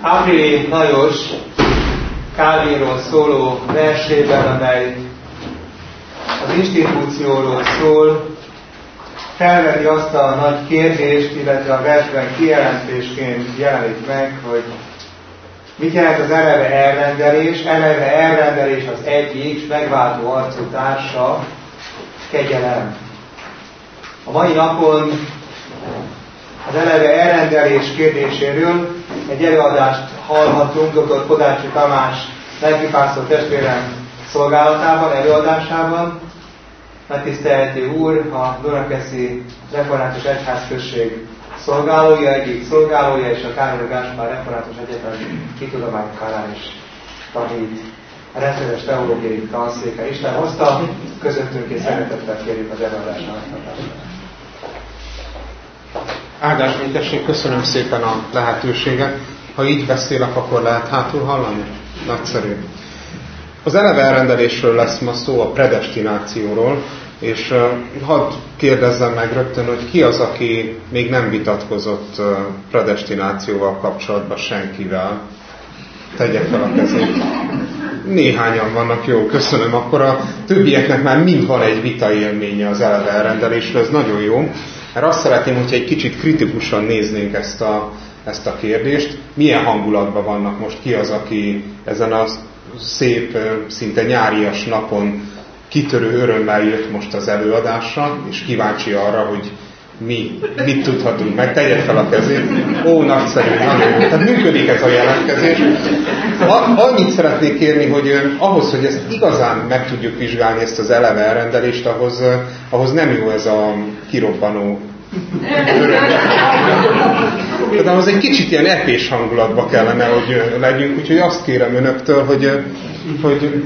Áprili Lajos Calvinról szóló versében, amely az institúcióról szól, felveti azt a nagy kérdést, illetve a versben kijelentésként jelenik meg, hogy mit jelent az eleve elrendelés. Eleve elrendelés az egyik megváltó arcú társa, kegyelem. A mai napon az eleve elrendelés kérdéséről egy előadást hallhatunk dr. Kodácsi Tamás lelkipásztor testvérem szolgálatában, előadásában. Megtisztelhető úr, a Dunakeszi Református Egyházközség szolgálója, egyik szolgálója, és a Károly Gáspár Református Egyetem Hitudománykarán is tanít. A rendszeres teológiai tanszéke Isten hozta, közöttünk és szeretettel kérjük az előadásra megtartását. Áldás mindesség, köszönöm szépen a lehetőséget. Ha így beszélek, akkor lehet hátul hallani? Nagyszerű. Az eleve elrendelésről lesz ma szó, a predestinációról, és hadd kérdezzem meg rögtön, hogy ki az, aki még nem vitatkozott predestinációval kapcsolatban senkivel. Tegye fel a kezét. Néhányan vannak, jó, köszönöm. Akkor a többieknek már mind van egy vita élménye az eleve elrendelésről, ez nagyon jó. Mert azt szeretném, hogyha egy kicsit kritikusan néznénk ezt a kérdést. Milyen hangulatban vannak most, ki az, aki ezen a szép, szinte nyárias napon kitörő örömmel jött most az előadásra, és kíváncsi arra, hogy mit tudhatunk meg. Tegye fel a kezét. Ó, nagyszerű, nagyon jó. Tehát működik ez a jelentkezés. Annyit szeretnék kérni, hogy ahhoz, hogy ezt igazán meg tudjuk vizsgálni, ezt az eleve elrendelést, ahhoz nem jó ez a kirobbanó öröm. Tehát ahhoz egy kicsit ilyen epés hangulatba kellene, hogy legyünk. Úgyhogy azt kérem önöktől, hogy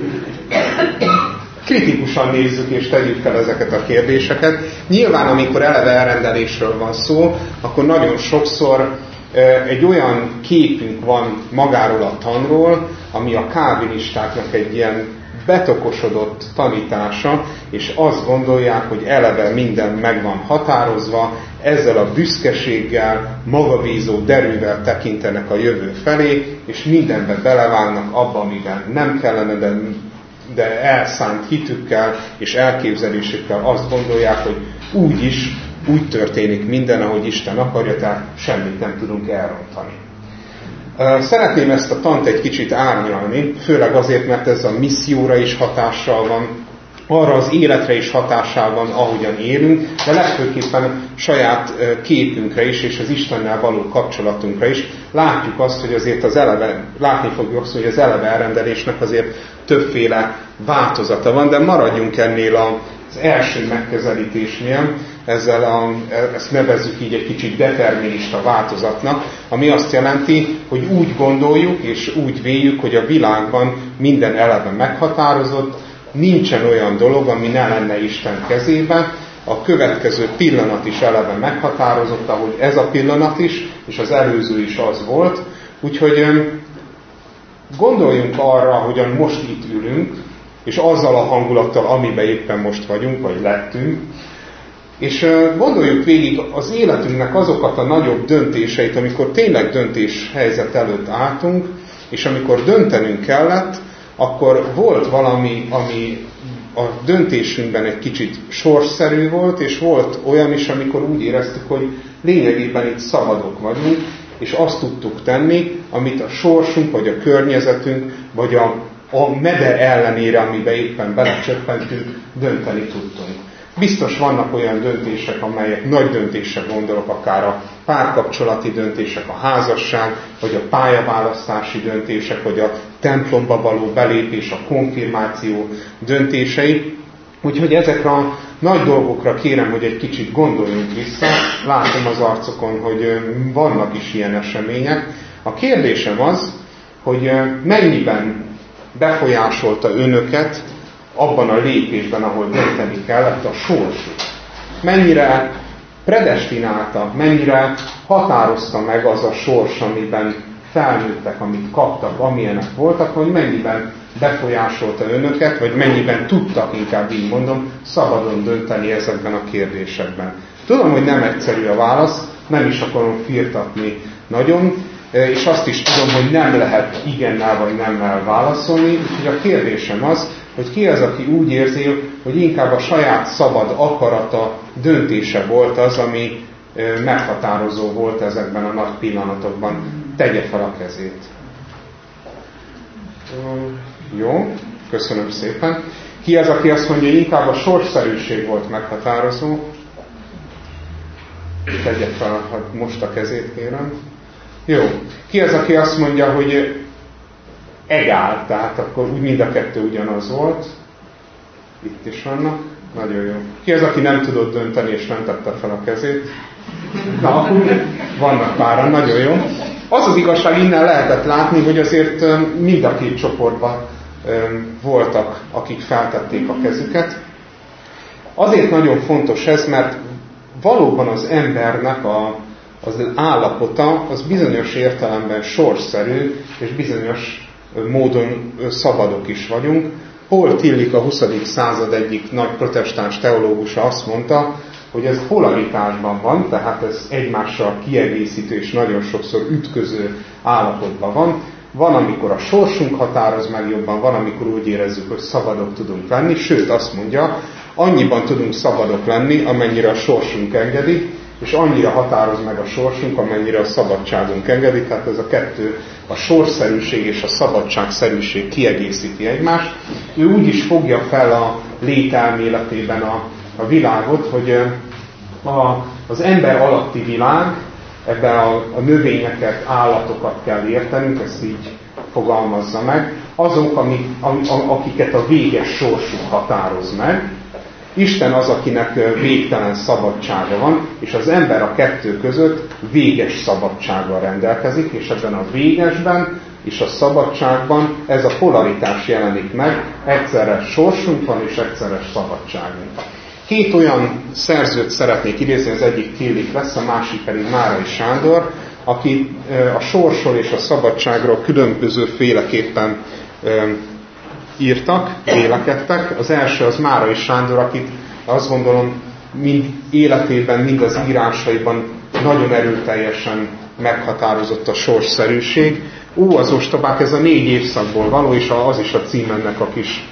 kritikusan nézzük és tegyük fel ezeket a kérdéseket. Nyilván, amikor eleve elrendelésről van szó, akkor nagyon sokszor egy olyan képünk van magáról a tanról, ami a kálvinistáknak egy ilyen betokosodott tanítása, és azt gondolják, hogy eleve minden meg van határozva, ezzel a büszkeséggel, magabízó derűvel tekintenek a jövő felé, és mindenbe belevágnak abba, amiben nem kellene, de elszánt hitükkel és elképzelésükkel azt gondolják, hogy úgy történik minden, ahogy Isten akarja, tehát semmit nem tudunk elrontani. Szeretném ezt a tant egy kicsit árnyalni, főleg azért, mert ez a misszióra is hatással van, arra az életre is hatással van, ahogyan élünk, de legfőképpen saját képünkre is, és az Istennel való kapcsolatunkra is. Látjuk azt, hogy azért látni fogjuk azt, hogy az eleve elrendelésnek azért többféle változata van, de maradjunk ennél az első megközelítésnél, ezt nevezzük így egy kicsit determinista változatnak, ami azt jelenti, hogy úgy gondoljuk és úgy véljük, hogy a világban minden eleve meghatározott, nincsen olyan dolog, ami ne lenne Isten kezében, a következő pillanat is eleve meghatározott, ahogy ez a pillanat is, és az előző is az volt. Úgyhogy gondoljunk arra, hogyan most itt ülünk, és azzal a hangulattal, amiben éppen most vagyunk, vagy lettünk, és gondoljuk végig az életünknek azokat a nagyobb döntéseit, amikor tényleg döntéshelyzet előtt álltunk, és amikor döntenünk kellett, akkor volt valami, ami a döntésünkben egy kicsit sorsszerű volt, és volt olyan is, amikor úgy éreztük, hogy lényegében itt szabadok vagyunk, és azt tudtuk tenni, amit a sorsunk, vagy a környezetünk, vagy a meder ellenére, amiben éppen belecsöppentünk, dönteni tudtunk. Biztos vannak olyan döntések, amelyek nagy döntések, gondolok, akár a párkapcsolati döntések, a házasság, vagy a pályaválasztási döntések, vagy a templomba való belépés, a konfirmáció döntései. Úgyhogy ezekre a nagy dolgokra kérem, hogy egy kicsit gondoljunk vissza. Látom az arcokon, hogy vannak is ilyen események. A kérdésem az, hogy mennyiben befolyásolta önöket abban a lépésben, ahol dönteni kellett, a sorsuk. Mennyire predestinálta, mennyire határozta meg az a sors, amiben felnőttek, amit kaptak, amilyenek voltak, hogy mennyiben befolyásolta önöket, vagy mennyiben tudtak, inkább így mondom, szabadon dönteni ezekben a kérdésekben. Tudom, hogy nem egyszerű a válasz, nem is akarom firtatni nagyon, és azt is tudom, hogy nem lehet igennel vagy nemmel válaszolni, úgyhogy a kérdésem az, hogy ki az, aki úgy érzi, hogy inkább a saját szabad akarata, döntése volt az, ami meghatározó volt ezekben a nagy pillanatokban. Tegye fel a kezét. Jó, köszönöm szépen. Ki az, aki azt mondja, hogy inkább a sorsszerűség volt meghatározó? Tegye fel most a kezét, kérem. Jó. Ki az, aki azt mondja, hogy egál, tehát akkor úgy mind a kettő ugyanaz volt? Itt is vannak. Nagyon jó. Ki az, aki nem tudott dönteni és nem tette fel a kezét? Na, akkor vannak páran, nagyon jó. Az az igazság, innen lehetett látni, hogy azért mind a két csoportban voltak, akik feltették a kezüket. Azért nagyon fontos ez, mert valóban az embernek az állapota az bizonyos értelemben sorsszerű, és bizonyos módon szabadok is vagyunk. Paul Tillich, a 20. század egyik nagy protestáns teológusa azt mondta, hogy ez polaritásban van, tehát ez egymással kiegészítő és nagyon sokszor ütköző állapotban van. Van, amikor a sorsunk határoz meg jobban, van, amikor úgy érezzük, hogy szabadok tudunk lenni, sőt azt mondja, annyiban tudunk szabadok lenni, amennyire a sorsunk engedi, és annyira határoz meg a sorsunk, amennyire a szabadságunk engedi, tehát ez a kettő, a sorsszerűség és a szabadságszerűség kiegészíti egymást. Ő úgy is fogja fel a lételméletében a világot, hogy az ember alatti világ, ebben a növényeket, állatokat kell értenünk, ezt így fogalmazza meg, azok, akiket a véges sorsuk határoz meg. Isten az, akinek végtelen szabadsága van, és az ember a kettő között véges szabadsággal rendelkezik, és ebben a végesben és a szabadságban ez a polaritás jelenik meg, egyszerre sorsunk van, és egyszerre szabadságunk. Két olyan szerzőt szeretnék idézni, az egyik Tillich lesz, a másik pedig Márai Sándor, aki a sorsról és a szabadságról különböző féleképpen írtak, vélekedtek. Az első az Márai Sándor, akit azt gondolom mind életében, mind az írásaiban nagyon erőteljesen meghatározott a sorsszerűség. Az ostobák, ez a 4 évszakból való, és az is a cím ennek a kis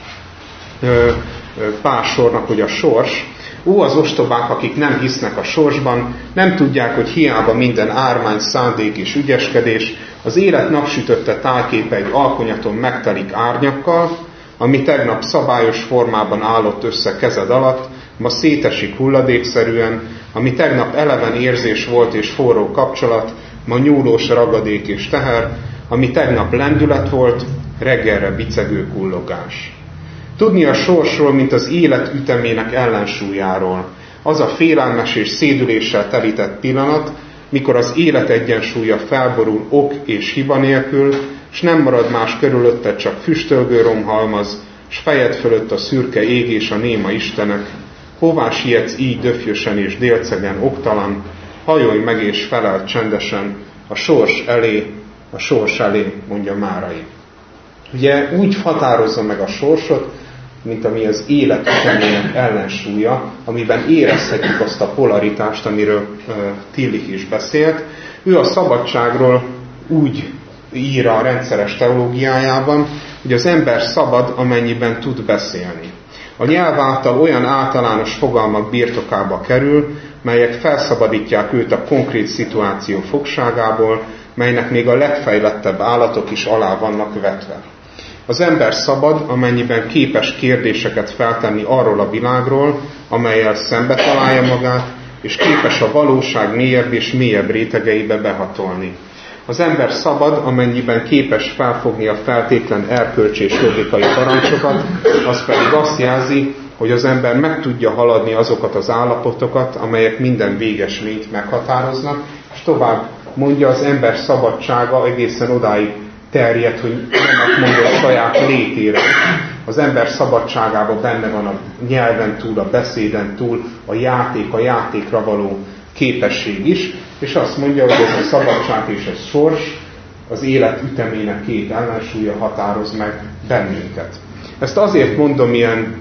pársornak, hogy a sors. Az ostobák, akik nem hisznek a sorsban, nem tudják, hogy hiába minden ármány, szándék és ügyeskedés, az élet napsütötte tájképe egy alkonyaton megtelik árnyakkal, ami tegnap szabályos formában állott össze kezed alatt, ma szétesik hulladékszerűen, ami tegnap eleven érzés volt és forró kapcsolat, ma nyúlós ragadék és teher, ami tegnap lendület volt, reggelre bicegő kullogás. Tudni a sorsról, mint az élet ütemének ellensúlyáról. Az a félelmes és szédüléssel telített pillanat, mikor az élet egyensúlya felborul ok és hiba nélkül, s nem marad más körülötted, csak füstölgő romhalmaz, s fejed fölött a szürke ég és a néma istenek. Hová sietsz így döfjösen és délcegen oktalan, hajolj meg és felel csendesen, a sors elé, mondja Márai. Ugye úgy határozza meg a sorsot, mint ami az élet ütemének ellensúlya, amiben érezhetjük azt a polaritást, amiről Tillich is beszélt. Ő a szabadságról úgy ír a rendszeres teológiájában, hogy az ember szabad, amennyiben tud beszélni. A nyelv által olyan általános fogalmak birtokába kerül, melyek felszabadítják őt a konkrét szituáció fogságából, melynek még a legfejlettebb állatok is alá vannak vetve. Az ember szabad, amennyiben képes kérdéseket feltenni arról a világról, amellyel szembe találja magát, és képes a valóság mélyebb és mélyebb rétegeibe behatolni. Az ember szabad, amennyiben képes felfogni a feltétlen erkölcsi és logikai parancsokat, az pedig azt jelzi, hogy az ember meg tudja haladni azokat az állapotokat, amelyek minden véges lényt meghatároznak, és tovább mondja, az ember szabadsága egészen odáig terjed, hogy nem mondja a saját létére. Az ember szabadságában benne van a nyelven túl, a beszéden túl, a játékra való képesség is, és azt mondja, hogy ez a szabadság és a sors az élet ütemének két ellensúlya határoz meg bennünket. Ezt azért mondom ilyen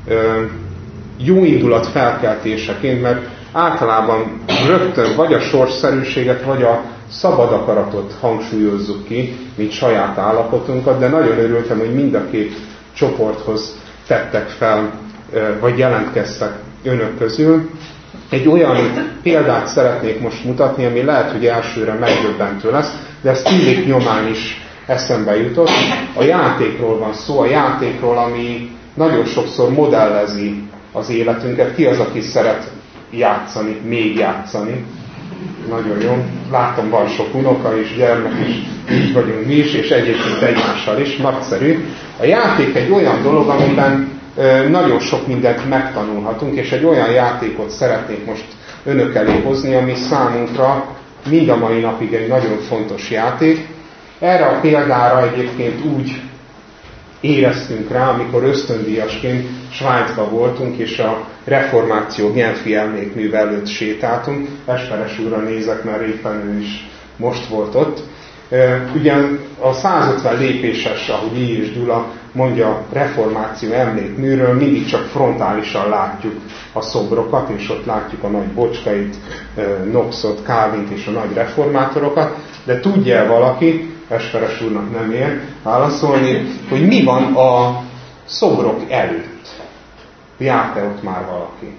jó indulat felkeltéseként, mert általában rögtön vagy a sorsszerűséget, vagy a szabad akaratot hangsúlyozzuk ki, mint saját állapotunkat, de nagyon örültem, hogy mind a két csoporthoz tettek fel, vagy jelentkeztek önök közül. Egy olyan példát szeretnék most mutatni, ami lehet, hogy elsőre megdöbbentő lesz, de ez Philip nyomán is eszembe jutott. A játékról van szó, a játékról, ami nagyon sokszor modellezi az életünket. Ki az, aki szeret játszani, még játszani? Nagyon jó. Látom, van sok unoka és gyermek is, így vagyunk mi is, és egyébként egymással is, nagyszerű. A játék egy olyan dolog, amiben nagyon sok mindent megtanulhatunk, és egy olyan játékot szeretnék most önök elé hozni, ami számunkra mind a mai napig egy nagyon fontos játék. Erre a példára egyébként úgy éreztünk rá, amikor ösztöndíjasként Svájcban voltunk, és a reformáció Genfi emlékműve előtt sétáltunk. Esperes úrra nézek, mert éppen ő is most volt ott. Ugyan a 150 lépéses, ahogy I. és Gyula mondja, reformáció emlékműről, mindig csak frontálisan látjuk a szobrokat, és ott látjuk a nagy Bocskait, Knoxot, Calvint és a nagy reformátorokat, de tudja valaki, Esperes úrnak nem ér válaszolni, hogy mi van a szobrok előtt? Járt-e ott már valaki?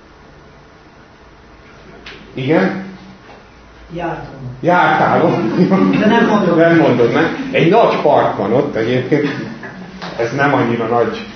Igen? Jártál ott? De nem mondom. Nem mondod meg. Egy nagy park van ott egyébként, ez nem annyira nagy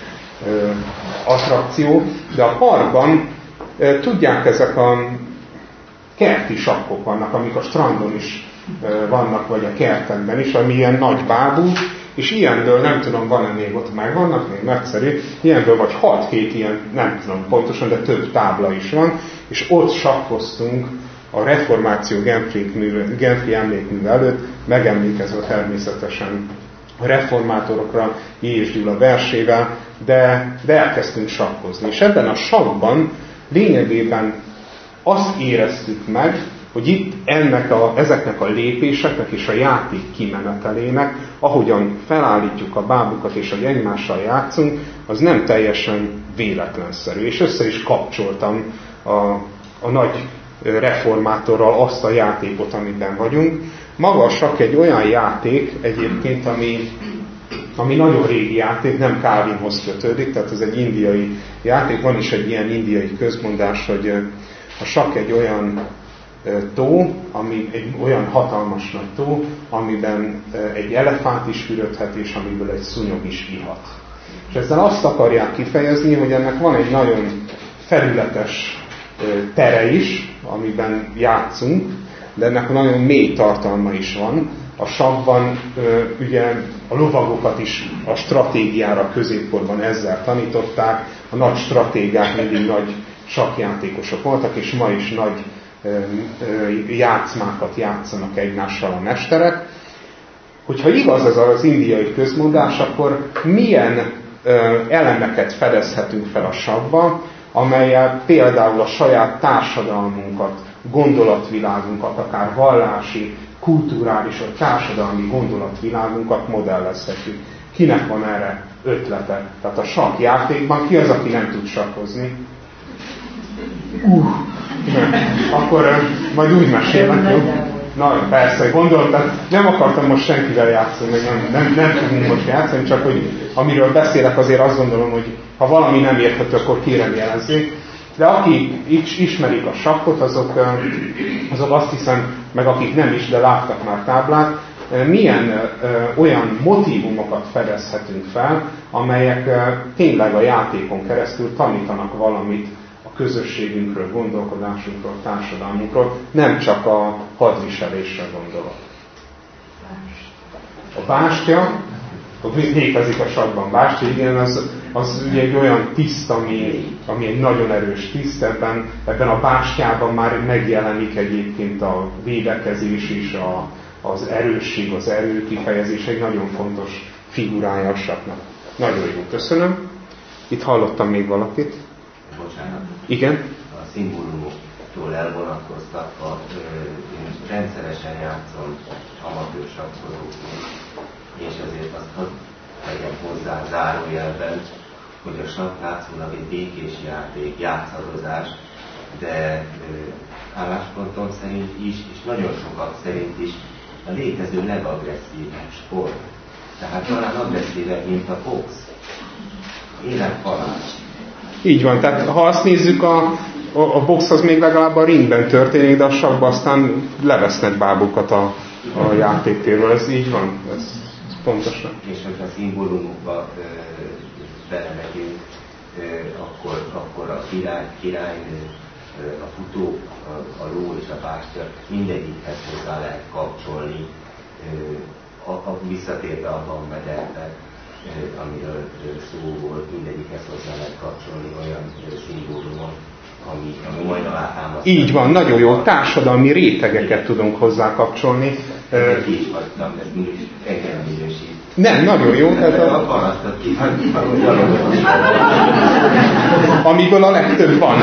attrakció, de a parkban tudják, ezek a kerti sakkok vannak, amik a strandon is vannak, vagy a kertekben is, ami ilyen nagy bábú, és ilyenből, nem tudom, van-e még ott, megvannak, még nagyszerű, ilyenből vagy 6-7 ilyen, nem tudom pontosan, de több tábla is van, és ott sakkoztunk a reformáció Genfi emlékműve előtt, megemlékezve természetesen a reformátorokra, I. és Gyula versével, de elkezdtünk sakkozni. És ebben a sakkban lényegében azt éreztük meg, hogy itt ezeknek a lépéseknek és a játék kimenetelének, ahogyan felállítjuk a bábukat és hogy egymással játszunk, az nem teljesen véletlenszerű. És össze is kapcsoltam a nagy reformátorral azt a játékot, amiben vagyunk. Maga a sakk egy olyan játék egyébként, ami nagyon régi játék, nem Calvinhoz kötődik, tehát ez egy indiai játék. Van is egy ilyen indiai közmondás, hogy a sakk egy olyan tó, ami egy olyan hatalmas nagy tó, amiben egy elefánt is fürödhet, és amiből egy szúnyog is ihat. És ezzel azt akarják kifejezni, hogy ennek van egy nagyon felületes tere is, amiben játszunk, de ennek nagyon mély tartalma is van. A sakkban ugye a lovagokat is a stratégiára középkorban ezzel tanították, a nagy stratégák mindig nagy sakkjátékosok voltak, és ma is nagy játszmákat játszanak egymással a mesterek. Hogyha igaz ez az indiai közmondás, akkor milyen elemeket fedezhetünk fel a sakkba, amellyel például a saját társadalmunkat, gondolatvilágunkat, akár vallási, kulturális vagy társadalmi gondolatvilágunkat modellezhetjük. Kinek van erre ötlete? Tehát a sakkjátékban ki az, aki nem tud sakkozni? Akkor majd úgy mesélek, jó? Na, persze, gondoltam, nem akartam most senkivel játszani, nem tudunk most játszani, csak hogy amiről beszélek, azért azt gondolom, hogy ha valami nem érthető, akkor kérem jelezzék. De akik ismerik a sakkot, azok azt hiszem, meg akik nem is, de láttak már táblát, milyen olyan motívumokat fedezhetünk fel, amelyek tényleg a játékon keresztül tanítanak valamit a közösségünkről, gondolkodásunkról, társadalmunkról, nem csak a hadviselésre gondolok. A bástya, létezik a sakkban bástya, igen, az ugye egy olyan tiszt, ami egy nagyon erős tiszt, ebben a bástyában már megjelenik egyébként a védekezés és az erősség, az erő kifejezés, egy nagyon fontos figurája a sakknak. Nagyon jó, köszönöm. Itt hallottam még valakit. Bocsánat. Igen? A szimbólumoktól elvonatkoztatva én rendszeresen játszom amatőr sakkozóként, és ezért azt hadd tegyem hozzá zárójelben, hogy a sakk látszólag egy békés játék, játszadozás, de álláspontom szerint is, és nagyon sokak szerint is a létező legagresszívebb sport. Tehát talán agresszívebb, mint a box. Élethalál. Így van, tehát ha azt nézzük, a box az még legalább a ringben történik, de a sakkban aztán levesznek bábukat a játéktérről. Ez így van, ez pontosan. És hogyha a szimbólumokba belemegyünk, akkor a királynő, a futó, a ló és a bástya mindegyikhez hozzá lehet kapcsolni, visszatérve a Van-mederbe, amiről szó volt, mindegyikhez hozzá lehet kapcsolni olyan szimbólumon, ami majd alátámasztja. Így van, nagyon jó, társadalmi rétegeket tudunk hozzá kapcsolni. Így hagytam, ez mindig engem minősít. Nem, nagyon jó. A parasztot amiből a legtöbb van.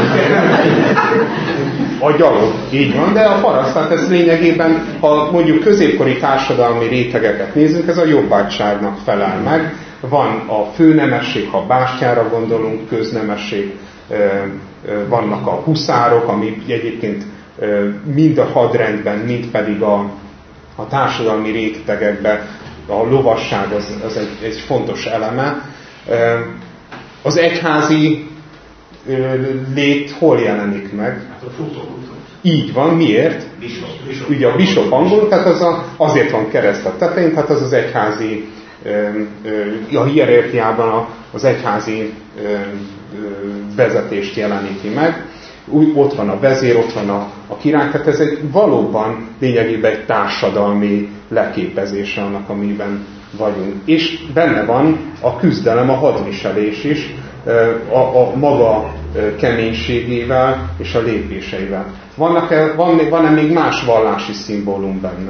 A gyalog, így van, de a paraszt, tehát ez lényegében, ha mondjuk középkori társadalmi rétegeket nézzük, ez a jobbágyságnak felel meg. Van a főnemesség, ha bástyára gondolunk, köznemesség, vannak a huszárok, ami egyébként mind a hadrendben, mind pedig a társadalmi rétegekben a lovasság az egy fontos eleme. Az egyházi lét hol jelenik meg? Hát a futó. Így van, miért? Bishop. Ugye a bishop angol, tehát azért van kereszt a tetején, tehát az egyházi, a hierarchiában az egyházi vezetést jeleníti meg. Ott van a vezér, ott van a király, tehát ez valóban lényegében egy társadalmi leképezése annak, amiben vagyunk. És benne van a küzdelem, a hadviselés is, a maga keménységével és a lépéseivel. Van-e még más vallási szimbólum benne?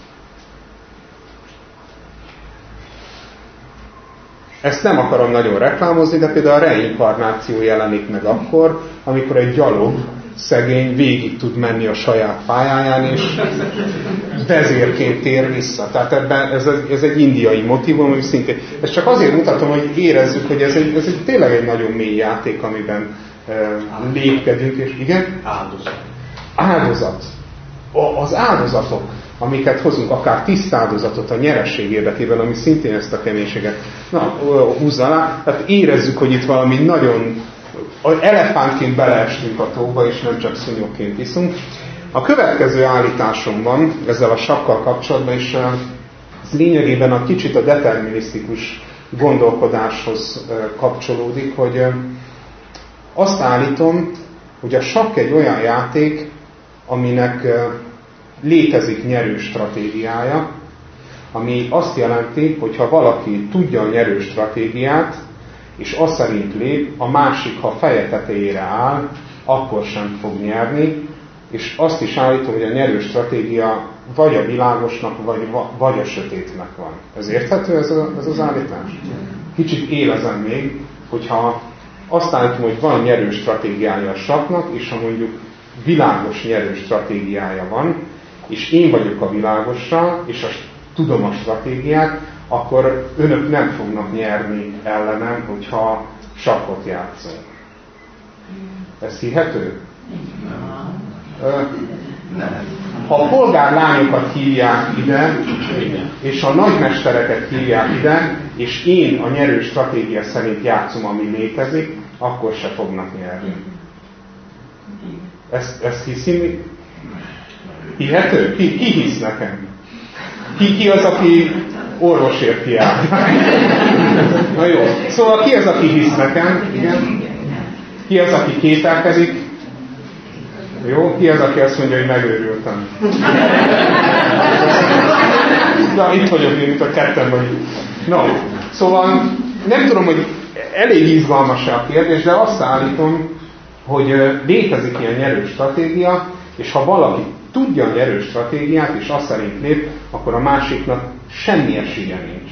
Ezt nem akarom nagyon reklámozni, de például a reinkarnáció jelenik meg akkor, amikor egy gyalog szegény végig tud menni a saját pályáján, és vezérként tér vissza. Tehát ebben ez egy indiai motívum, ami szintén. Ezt csak azért mutatom, hogy érezzük, hogy ez tényleg egy nagyon mély játék, amiben lépkedünk, és igen? Áldozat. Az áldozatok, amiket hozunk, akár tisztáldozatot a nyeresség érdekében, ami szintén ezt a keménységet húzza alá. Tehát érezzük, hogy itt valami nagyon elefántként beleestünk a tóba, és nem csak szúnyogként iszunk. A következő állításom van ezzel a sakkal kapcsolatban, és ez lényegében a kicsit a determinisztikus gondolkodáshoz kapcsolódik, hogy azt állítom, hogy a sakk egy olyan játék, aminek létezik nyerő stratégiája, ami azt jelenti, hogy ha valaki tudja a nyerő stratégiát, és azt szerint lép, a másik, ha feje tetejére áll, akkor sem fog nyerni, és azt is állítom, hogy a nyerő stratégia vagy a világosnak, vagy a sötétnek van. Ez érthető ez az állítás? Kicsit élezem még, hogyha azt állítom, hogy van nyerő stratégiája a sakknak, és ha mondjuk világos nyerő stratégiája van, és én vagyok a világosra, és tudom a stratégiát, akkor önök nem fognak nyerni ellenem, hogyha sakkot játszunk. Ez hihető? Ha a polgárlányokat hívják ide, és a nagymestereket hívják ide, és én a nyerő stratégia szerint játszom, ami létezik, akkor se fognak nyerni. Ezt hiszi? Hihető? Ki hisz nekem? Ki az, aki orvosért kiáll? Na jó. Szóval ki az, aki hisz nekem? Igen. Ki az, aki kételkedik? Jó. Ki az, aki azt mondja, hogy megőrültem? Na, itt vagyok én, mint a ketten vagyunk. No. Szóval nem tudom, hogy elég izgalmas a kérdés, de azt állítom, hogy létezik ilyen nyerő stratégia, és ha valaki tudja a nyerő stratégiát, és azt szerint lép, akkor a másiknak semmi esélye nincs.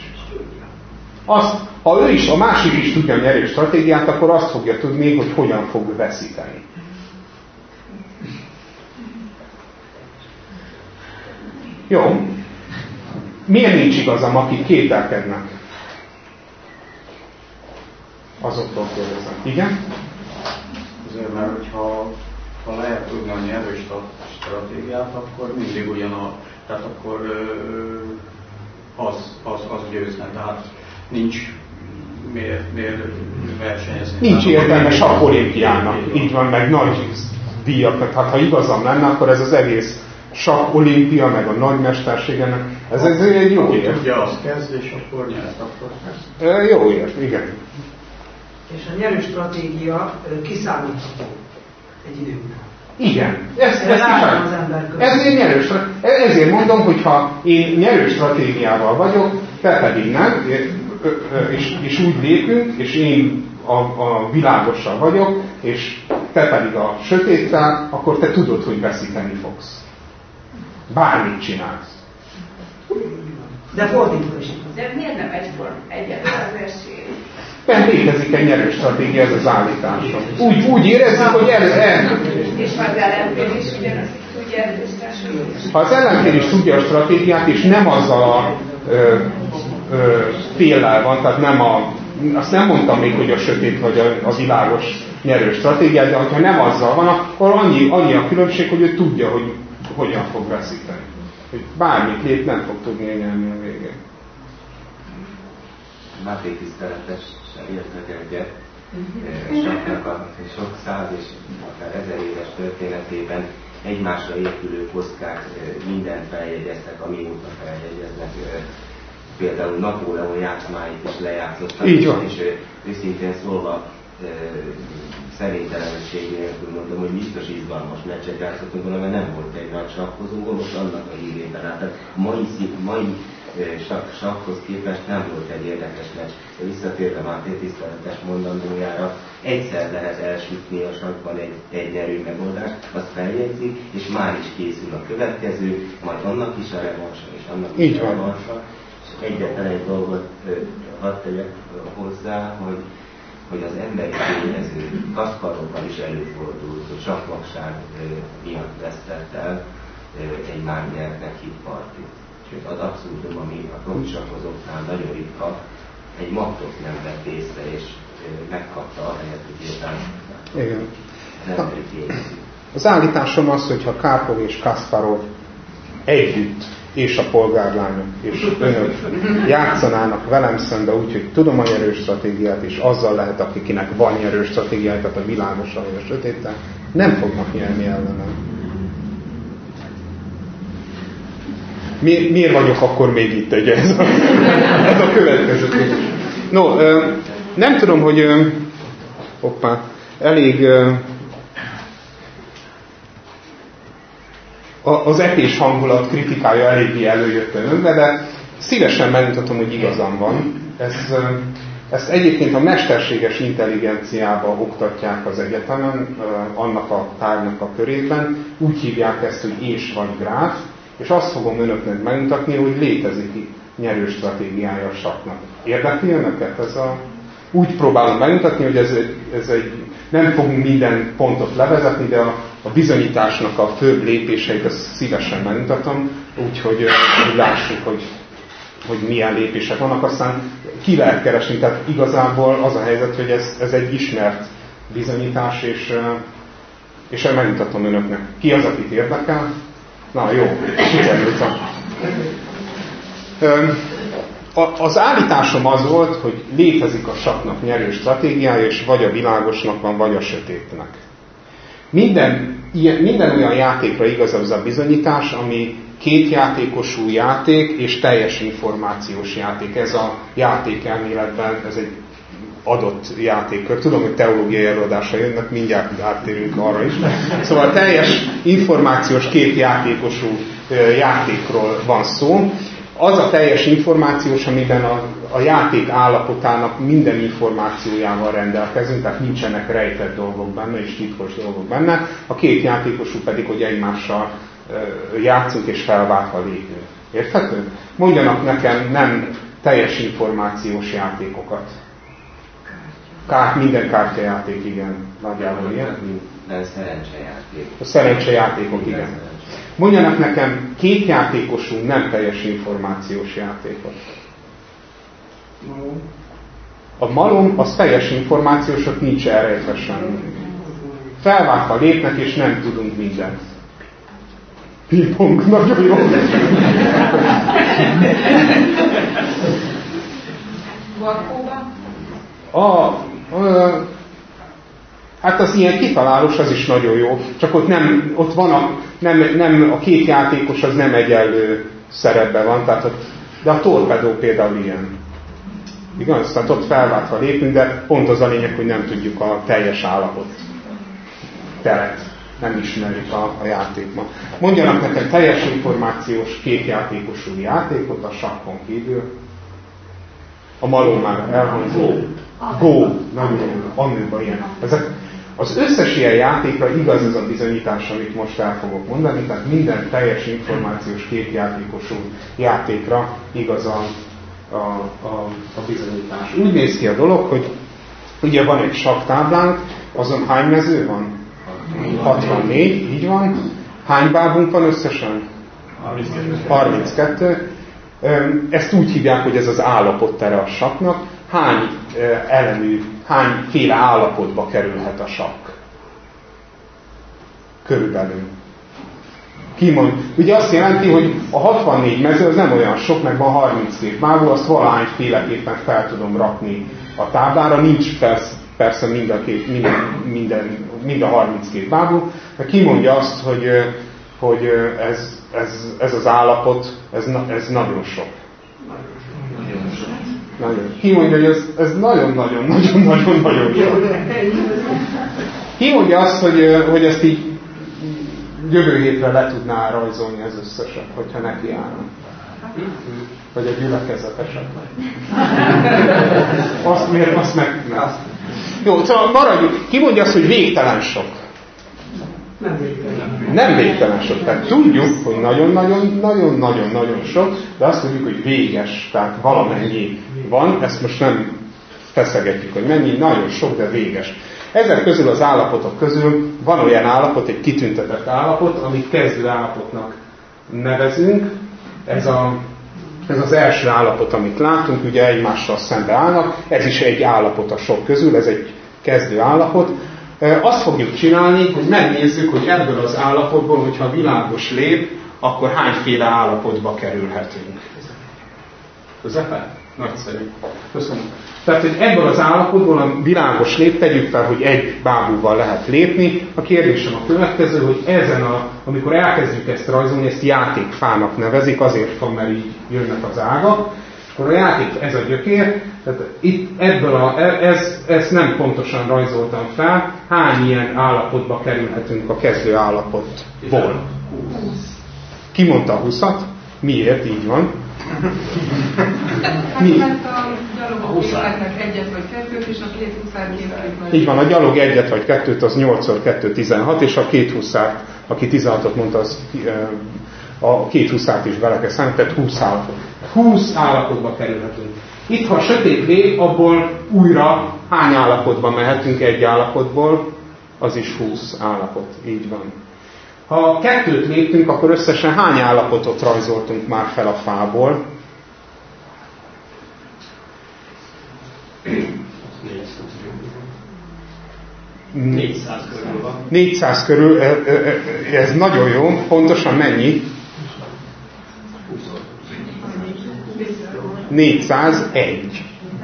Ha ő is, a másik is tudja a nyerő stratégiát, akkor azt fogja tudni, hogy hogyan fog veszíteni. Jó. Miért nincs igazam, akik kételkednek? Azoktól kérdezem. Igen? Azért, mert hogyha ha lehet tudni a nyerő stratégiát, akkor mindig ugyanaz, tehát akkor az győzne, tehát nincs miért versenyezni. Nincs értelme sakk-olimpiának, így van, meg nagy díjaknak. Hát ha igazam lenne, akkor ez az egész sakk-olimpia, meg a nagymesterségenek, ez egy jó ér. Ugye azt kezd, és akkor nyert, akkor jó ér, igen. És a nyerő stratégia kiszámítható egy idő után. Igen, ezért mondom, hogy ha én nyerő stratégiával vagyok, te pedig nem, és úgy lépünk, és én a világossal vagyok, és te pedig a sötéttel, akkor te tudod, hogy veszíteni fogsz. Bármit csinálsz. De fordítva is. De miért nem egyetlen az esély? Ben létezik egy nyerő stratégia, ez az állításom. Úgy érezzük, hogy És ha az ellenfél is ugyanazt tudja elősztársulni? Ha az ellenfél is tudja a stratégiát, és nem azzal a féllel van, tehát azt nem mondtam még, hogy a sötét vagy a világos nyerő stratégiát, de ha nem azzal van, akkor annyi a különbség, hogy ő tudja, hogy hogyan fog veszíteni. Hogy bármit lép, nem fog tudni nyerni a végén. Máté tiszteletesen értek egyet, saknak a sok száz és akár 1000 éves történetében egymásra épülő kockák mindent feljegyeztek, amióta feljegyeznek. Például Napóleon játszmáit is lejátszottak, és őszintén szólva szerintelenség nélkül mondom, hogy biztos izgalmas meccset játszottunk volna, mert nem volt egy nagy sakkozó, most annak a hírében át. Mai sakkhoz képest nem volt egy érdekes meccs. Visszatérve Máté tiszteletes mondandójára, egyszer lehet elsütni a sakkban egy nyerő megoldást, azt feljegyzik, és már is készül a következő, majd annak is a revansa, és annak is a revansa. És egyetlen egy dolgot hadd tegyek hozzá, hogy az emberi tényező Kasparovval is előfordult, hogy sakkvakság miatt vesztett el egy már nyertnek hit partit. Sőt, az abszurdum, ami a profisakozóknál nagyon ritka, egy mattot nem vett észre, és megkapta a helyet, hogy igen. Az emberi tényező. Az állításom az, hogy ha Karpov és Kasparov együtt, és a polgárlányok, és önök játszanának velem szembe úgy, hogy tudom a nyerős stratégiát, és azzal lehet, akinek van nyerős stratégiát, tehát a világosan vagy a sötéten, nem fognak nyerni ellenem. Miért vagyok akkor még itt egy ez a következő kérdés. No, nem tudom, hogy elég az epés hangulat kritikája eléggé előjött önbe, de szívesen megmutatom, hogy igazam van. Ezt egyébként a mesterséges intelligenciába oktatják az egyetemen, annak a tárgynak a körében. Úgy hívják ezt, hogy és vagy gráf, és azt fogom önöknek megmutatni, hogy létezik nyerő stratégiája a sakknak. Érdekli önöket? Úgy próbálom megmutatni, hogy ez egy nem fogunk minden pontot levezetni, de a bizonyításnak a főbb lépéseit azt szívesen megmutatom, úgyhogy lássuk, hogy milyen lépések vannak. Aztán ki lehet keresni, tehát igazából az a helyzet, hogy ez egy ismert bizonyítás, és megmutatom önöknek. Ki az, akit érdekel? Na jó, sikerült. Az állításom az volt, hogy létezik a sakknak nyerő stratégiája, és vagy a világosnak van, vagy a sötétnek. Minden olyan játékra igaz az a bizonyítás, ami kétjátékosú játék és teljes információs játék. Ez a játékelméletben, ez egy adott játékkör. Tudom, hogy teológiai előadásra jönnek, mindjárt áttérünk arra is. Szóval teljes információs kétjátékosú játékról van szó. Az a teljes információs, amiben a játék állapotának minden információjával rendelkezünk, tehát nincsenek rejtett dolgok benne és titkos dolgok benne. A két játékosú pedig, hogy egymással játszunk és felváltva lépünk. Érthető? Mondjanak nekem nem teljes információs játékokat. Minden kártyajáték, igen. Nagyjából ilyen. Szerencsejáték. A szerencsejátékok, igen. Mondjanak nekem két játékosú, nem teljes információs játékot. A malom, az teljes információs, ott nincs elrejtve semmi. felváltva lépnek, és nem tudunk mindent. Ping-pong, nagyon jó. Hát az ilyen kitalálós, az is nagyon jó, csak ott nem a két játékos az nem egyenlő szerepben van, tehát de a torpedó például ilyen. Igaz? Tehát ott felváltva lépünk, de pont az a lényeg, hogy nem tudjuk a teljes állapot teret. Nem ismerjük a játékban. Mondjanak nekem teljes információs kétjátékosú játékot a sakkon kívül. A malom már elhangzott. Go. Nagyon jó. Annőben ilyen. Az összes ilyen játékra igaz ez a bizonyítás, amit most el fogok mondani, tehát minden teljes információs kétjátékosú játékra igaz a bizonyítás. Úgy néz ki a dolog, hogy ugye van egy sakktáblánk, azon hány mező van? 64, így van. Hány bábunk van összesen? 32. Ezt úgy hívják, hogy ez az állapottere a sakknak. Hány elemű, hányféle állapotba kerülhet a sakk? Körülbelül. Ugye azt jelenti, hogy a 64 mező az nem olyan sok, meg van 32 bábú, azt valahányféleképpen fel tudom rakni a táblára, nincs persze mind a 32 bábú, de kimondja azt, hogy ez az állapot, ez nagyon sok. Kimondja, hogy ez nagyon-nagyon-nagyon-nagyon jó. Kimondja azt, hogy ezt így jövő hétre le tudná rajzolni az összeset, hogyha neki állna. Vagy a gyülekezet esetleg. Azt meg... Jó, szóval maradjuk. Kimondja azt, hogy végtelen sok. Nem végtelen sok. Tehát tudjuk, hogy nagyon-nagyon-nagyon-nagyon sok, de azt tudjuk, hogy véges, tehát valamennyi van. Ezt most nem feszegetjük, hogy mennyi, nagyon sok, de véges. Ezek közül az állapotok közül van olyan állapot, egy kitüntetett állapot, amit kezdő állapotnak nevezünk. Ez az első állapot, amit látunk, ugye egymással szembe állnak. Ez is egy állapot a sok közül, ez egy kezdő állapot. Azt fogjuk csinálni, hogy megnézzük, hogy ebből az állapotból, hogyha világos lép, akkor hányféle állapotba kerülhetünk. Közepe? Nagyszerű. Köszönöm. Tehát, hogy ebből az állapotból a világos lép, tegyük fel, hogy egy bábúval lehet lépni. A kérdésem a következő, hogy amikor elkezdjük ezt rajzolni, ezt játékfának nevezik, azért van, mert így jönnek az ágak. Akkor a játék, ez a gyökér, tehát itt ezt nem pontosan rajzoltam fel, hány ilyen állapotba kerülhetünk a kezdő állapotból. Ki mondta a 20-at? Miért? Így van. Hát a gyalogok képeznek egyet vagy kettőt, és a két huszár képeznek. Így van, a gyalog egyet vagy kettőt, az 8x2 16, és a két huszár, aki 16-ot mondta, az a két huszárt is bele kell számítani, tehát 20 állapot. 20 állapotba kerülhetünk. Itt, ha sötét lép, abból újra hány állapotba mehetünk egy állapotból, az is 20 állapot. Így van. Ha kettőt léptünk, akkor összesen hány állapotot rajzoltunk már fel a fából? 400 körül van. 400 körül, ez nagyon jó. Pontosan mennyi? 401.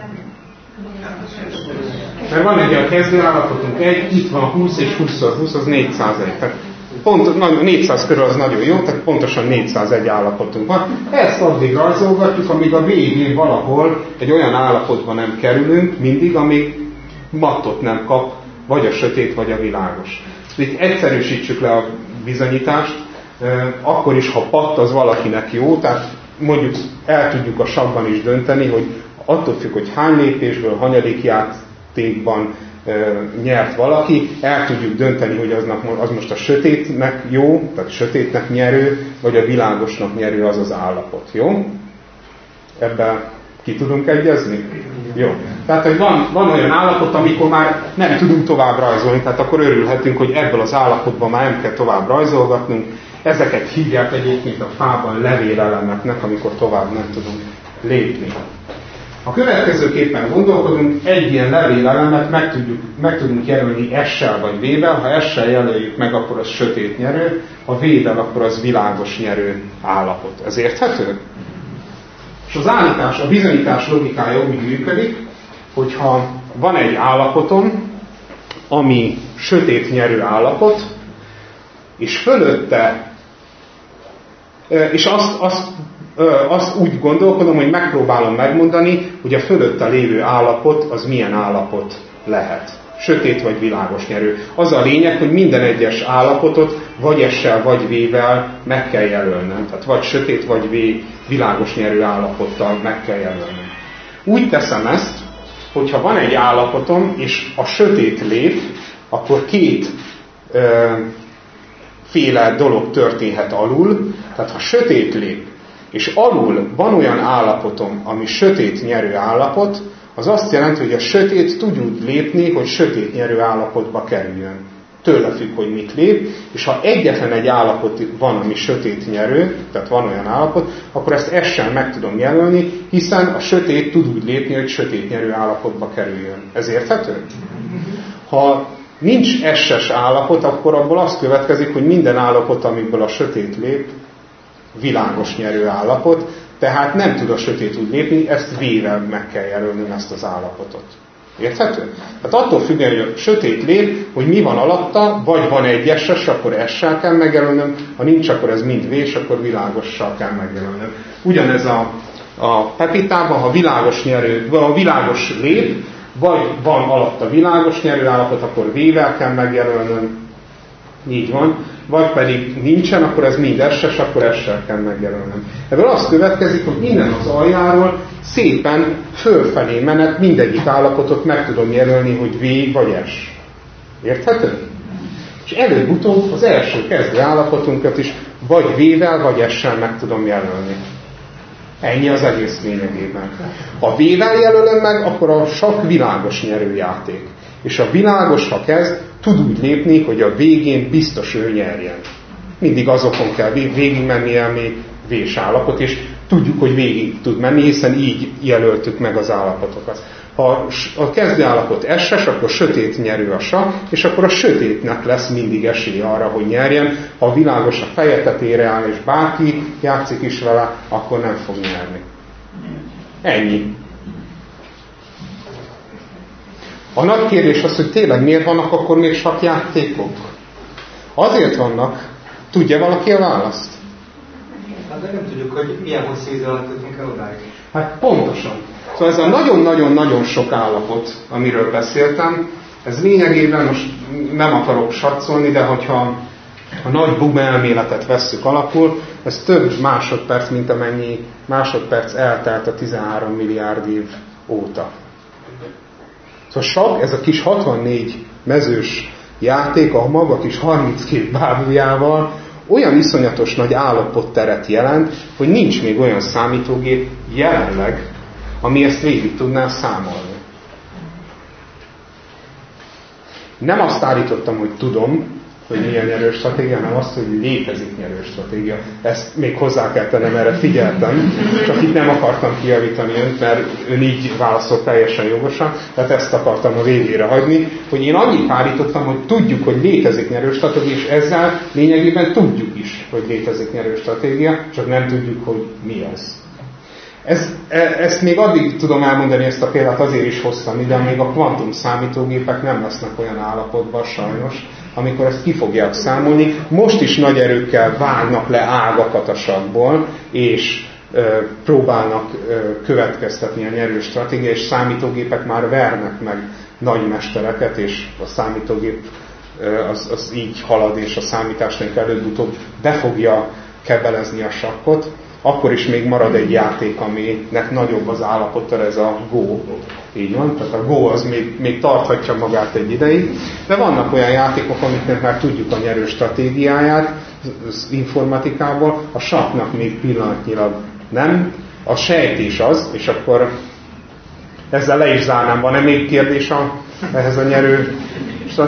Mert van egy a kezdő állapotunk 1, itt van 20 és 20x20, az 401. Tehát 400 körül az nagyon jó, tehát pontosan 401 állapotunk van. Ezt addig rajzolgatjuk, amíg a végén valahol egy olyan állapotban nem kerülünk, mindig, amíg mattot nem kap, vagy a sötét, vagy a világos. Itt egyszerűsítsük le a bizonyítást, akkor is, ha patt az valakinek jó, tehát mondjuk el tudjuk a sakkban is dönteni, hogy attól függ, hogy hány lépésből, hanyadik játékban nyert valaki, el tudjuk dönteni, hogy az most a sötétnek jó, tehát sötétnek nyerő, vagy a világosnak nyerő az az állapot. Jó? Ebben ki tudunk egyezni? Jó. Tehát, hogy van olyan állapot, amikor már nem tudunk tovább rajzolni, tehát akkor örülhetünk, hogy ebből az állapotban már nem kell tovább rajzolgatnunk. Ezeket hívják egyébként a fában levélelemeknek, amikor tovább nem tudunk lépni. A következőképpen gondolkodunk, egy ilyen levélelemet meg tudunk jelölni S-sel vagy V-vel, ha S-sel jelöljük meg, akkor az sötét nyerő, ha V-vel, akkor az világos nyerő állapot. Ez érthető? És az állítás, a bizonyítás logikája úgy működik, hogyha van egy állapotom, ami sötét nyerő állapot, és fölötte, és azt úgy gondolkodom, hogy megpróbálom megmondani, hogy a fölötte lévő állapot az milyen állapot lehet. Sötét vagy világos nyerő. Az a lényeg, hogy minden egyes állapotot vagy S-sel, vagy V-vel meg kell jelölnem. Tehát vagy sötét, vagy világos nyerő állapottal meg kell jelölnem. Úgy teszem ezt, hogyha van egy állapotom, és a sötét lép, akkor két féle dolog történhet alul. Tehát ha sötét lép, és alul van olyan állapotom, ami sötét nyerő állapot, az azt jelenti, hogy a sötét tud úgy lépni, hogy sötét nyerő állapotba kerüljön. Tőle függ, hogy mit lép, és ha egyetlen egy állapot van, ami sötét nyerő, tehát van olyan állapot, akkor ezt S-sel meg tudom jelölni, hiszen a sötét tud úgy lépni, hogy sötét nyerő állapotba kerüljön. Ez érthető? Ha nincs S-es állapot, akkor abból azt következik, hogy minden állapot, amikből a sötét lép, világos nyerő állapot, tehát nem tud a sötét úgy lépni, ezt V-vel meg kell jelölni ezt az állapotot. Érthető? Tehát attól függően, hogy a sötét lép, hogy mi van alatta, vagy van egy S-es, akkor S-sel kell megjelölnöm, ha nincs, akkor ez mind V, és akkor világossal kell megjelölnöm. Ugyanez a pepitában, ha világos lép, vagy van alatta világos nyerő állapot, akkor V-vel kell megjelölnöm, így van, vagy pedig nincsen, akkor ez mind S-es, akkor S-sel kell megjelölnöm. Ebből azt következik, hogy innen az aljáról szépen fölfelé menet mindegyik állapotot meg tudom jelölni, hogy V vagy S. Érthető? És előbb-utóbb az első kezdő állapotunkat is vagy V-vel, vagy S-sel meg tudom jelölni. Ennyi az egész lényegében. Ha V-vel jelölöm meg, akkor a sakk világos nyerőjáték. És a világos, ha kezd, tud úgy lépni, hogy a végén biztos ő nyerjen. Mindig azokon kell végig mennie, ami V-s állapot, és tudjuk, hogy végig tud menni, hiszen így jelöltük meg az állapotokat. Ha a kezdő állapot S-es, akkor sötét nyerő a sakk, és akkor a sötétnek lesz mindig esélye arra, hogy nyerjen. Ha a világos a feje tetejére áll, és bárki játszik is vele, akkor nem fog nyerni. Ennyi. A nagy kérdés az, hogy tényleg miért vannak akkor még sakkjátékok? Azért vannak. Tudja valaki a választ? Hát de nem tudjuk, hogy milyen hosszú idő alatt tudunk el odáig. Hát pontosan. Szóval ez a nagyon-nagyon-nagyon sok állapot, amiről beszéltem, ez lényegében most nem akarok satszolni, de hogyha a nagy boom elméletet vesszük alapul, ez több másodperc, mint amennyi másodperc eltelt a 13 milliárd év óta. Szóval sakk, ez a kis 64 mezős játék, a maga kis 32 bábújával olyan iszonyatos nagy állapotteret jelent, hogy nincs még olyan számítógép jelenleg, ami ezt végig tudná számolni. Nem azt állítottam, hogy tudom, hogy milyen nyerős stratégia, hanem azt, hogy létezik nyerős stratégia. Ezt még hozzá kell tennem, erre figyeltem, csak itt nem akartam kijavítani önt, mert ön így válaszolt teljesen jogosan, tehát ezt akartam a végére hagyni, hogy én annyit állítottam, hogy tudjuk, hogy létezik nyerős stratégia, és ezzel lényegében tudjuk is, hogy létezik nyerős stratégia, csak nem tudjuk, hogy mi az. Ezt még addig tudom elmondani, ezt a példát azért is hoztam ide, még a kvantum számítógépek nem lesznek olyan állapotban sajnos, amikor ezt ki fogják számolni. Most is nagy erőkkel vágnak le ágakat a sakkból, és próbálnak következtetni a nyerő stratégia, és számítógépek már vernek meg nagy mestereket, és a számítógép az így halad, és a számításnak előbb-utóbb be fogja kebelezni a sakkot. Akkor is még marad egy játék, aminek nagyobb az állapota, ez a Go. Így van? Tehát a Go az még tarthatja magát egy ideig, de vannak olyan játékok, amiknek már tudjuk a nyerő stratégiáját az informatikából, a sakknak még pillanatnyilag nem, a sejtés az, és akkor ezzel le is zárnám. Van-e még kérdés ehhez a nyerő stratégiához?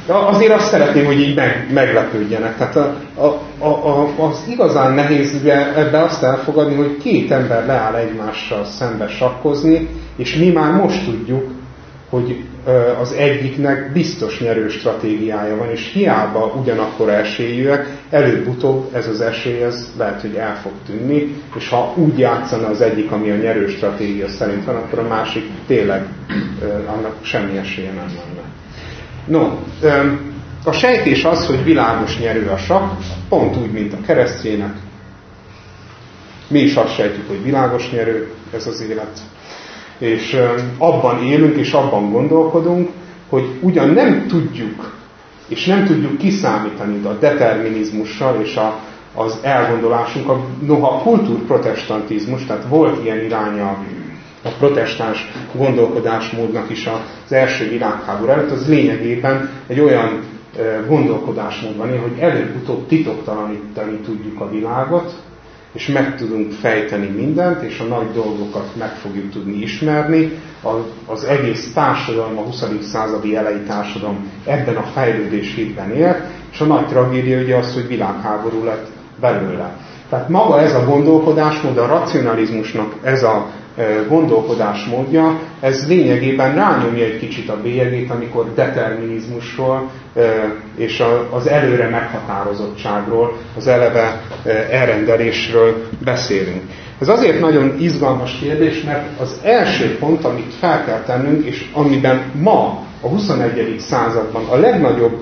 azért azt szeretném, hogy így meglepődjenek. Tehát az igazán nehéz ebbe azt elfogadni, hogy két ember leáll egymással szembe sakkozni, és mi már most tudjuk, hogy az egyiknek biztos nyerő stratégiája van, és hiába ugyanakkor esélyűek, előbb-utóbb ez az esély ez lehet, hogy el fog tűnni, és ha úgy játszana az egyik, ami a nyerő stratégia szerint van, akkor a másik tényleg annak semmi esélye nem lenne. No, a sejtés az, hogy világos nyerő a sakk, pont úgy, mint a keresztjének. Mi is azt sejtjük, hogy világos nyerő ez az élet. És abban élünk, és abban gondolkodunk, hogy ugyan nem tudjuk, és nem tudjuk kiszámítani a determinizmussal és az elgondolásunk, noha a kultúrprotestantizmus, tehát volt ilyen iránya a protestáns gondolkodásmódnak is az első világháború előtt, az lényegében egy olyan gondolkodásmód van, hogy előbb-utóbb titoktalanítani tudjuk a világot, és meg tudunk fejteni mindent, és a nagy dolgokat meg fogjuk tudni ismerni. Az egész társadalom, a 20. századi elejé társadalom ebben a fejlődés hitben élt, és a nagy tragédia ugye az, hogy világháború lett belőle. Tehát maga ez a gondolkodásmód, a racionalizmusnak ez a gondolkodásmódja, ez lényegében rányomja egy kicsit a bélyegét, amikor determinizmusról és az előre meghatározottságról, az eleve elrendelésről beszélünk. Ez azért nagyon izgalmas kérdés, mert az első pont, amit fel kell tennünk, és amiben ma, a 21. században a legnagyobb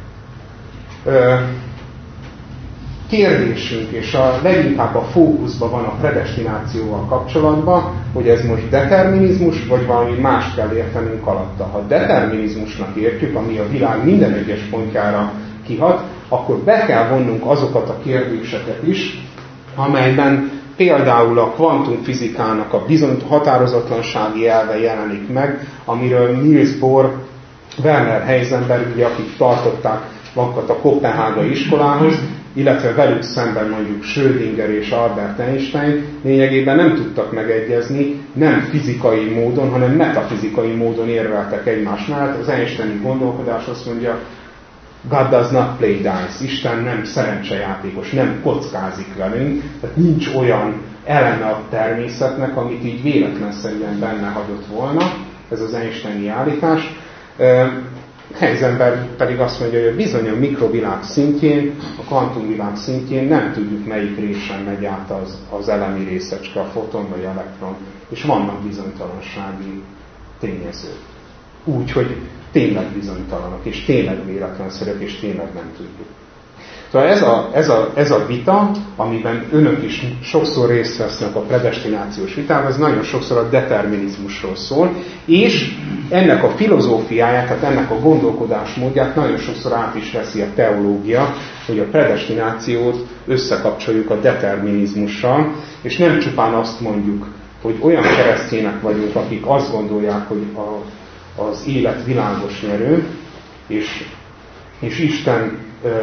kérdésünk, és a leginkább a fókuszban van a predestinációval kapcsolatban, hogy ez most determinizmus, vagy valami más kell értenünk alatta. Ha determinizmusnak értjük, ami a világ minden egyes pontjára kihat, akkor be kell vonnunk azokat a kérdéseket is, amelyben például a kvantumfizikának a határozatlansági elve jelenik meg, amiről Niels Bohr, Werner Heisenberg, ugye, akik tartották magukat a Koppenhágai iskolához, illetve velük szemben mondjuk Schrödinger és Albert Einstein lényegében nem tudtak megegyezni, nem fizikai módon, hanem metafizikai módon érveltek egymás mellett. Az einsteini gondolkodás azt mondja, God does not play dice, Isten nem szerencsejátékos, nem kockázik velünk, tehát nincs olyan eleme a természetnek, amit így véletlenszerűen benne hagyott volna, ez az einsteini állítás. Heisenberg pedig azt mondja, hogy bizony a mikrovilág szintjén, a kvantumvilág szintjén nem tudjuk, melyik résen megy át az elemi részecske, a foton vagy elektron, és vannak bizonytalansági tényezők. Úgyhogy tényleg bizonytalanok, és tényleg véletlenszerűek, és tényleg nem tudjuk. Szóval ez a vita, amiben önök is sokszor részt vesznek a predestinációs vitában, ez nagyon sokszor a determinizmusról szól, és ennek a filozófiáját, tehát ennek a gondolkodásmódját nagyon sokszor át is veszi a teológia, hogy a predestinációt összekapcsoljuk a determinizmussal, és nem csupán azt mondjuk, hogy olyan keresztények vagyunk, akik azt gondolják, hogy az élet világos nyerő, és Isten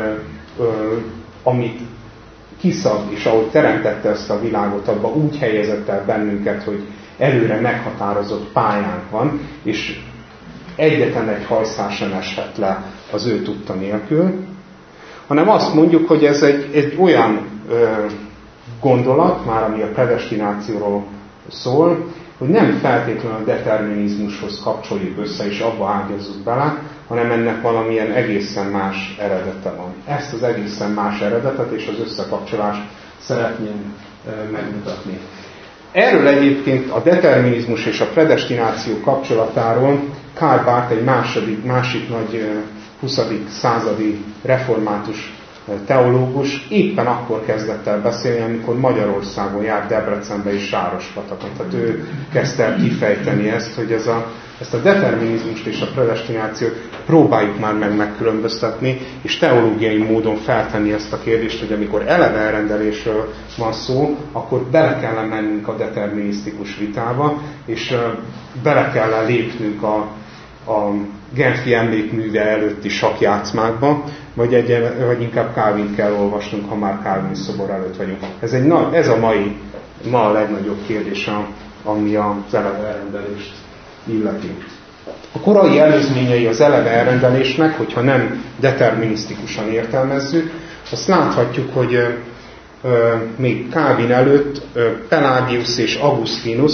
amit kiszab, és ahogy teremtette ezt a világot, abba úgy helyezett el bennünket, hogy előre meghatározott pályánk van, és egyetlen egy hajszál sem eshet le az ő tudta nélkül, hanem azt mondjuk, hogy ez egy olyan gondolat, már ami a predestinációról szól, hogy nem feltétlenül a determinizmushoz kapcsoljuk össze, és abba ágyazzuk bele, hanem ennek valamilyen egészen más eredete van. Ezt az egészen más eredetet és az összekapcsolást szeretném megmutatni. Erről egyébként a determinizmus és a predestináció kapcsolatáról Karl Barth, egy másik nagy 20. századi református teológus éppen akkor kezdett el beszélni, amikor Magyarországon járt Debrecenbe és Sárospatakon. Tehát ő kezdte el kifejteni ezt, hogy ezt a determinizmust és a predestinációt próbáljuk már meg megkülönböztetni, és teológiai módon feltenni ezt a kérdést, hogy amikor eleve elrendelésről van szó, akkor bele kellene mennünk a determinisztikus vitába, és bele kellene lépnünk a Genfi emlékműve előtti sakkjátszmákba, vagy inkább Calvint kell olvasnunk, ha már Calvin szobor előtt vagyunk. Ez ma a legnagyobb kérdés, ami az eleve elrendelést illeti. A korai előzményei az eleve elrendelésnek, hogyha nem determinisztikusan értelmezzük, azt láthatjuk, hogy még Calvin előtt Pelagius és Augustinus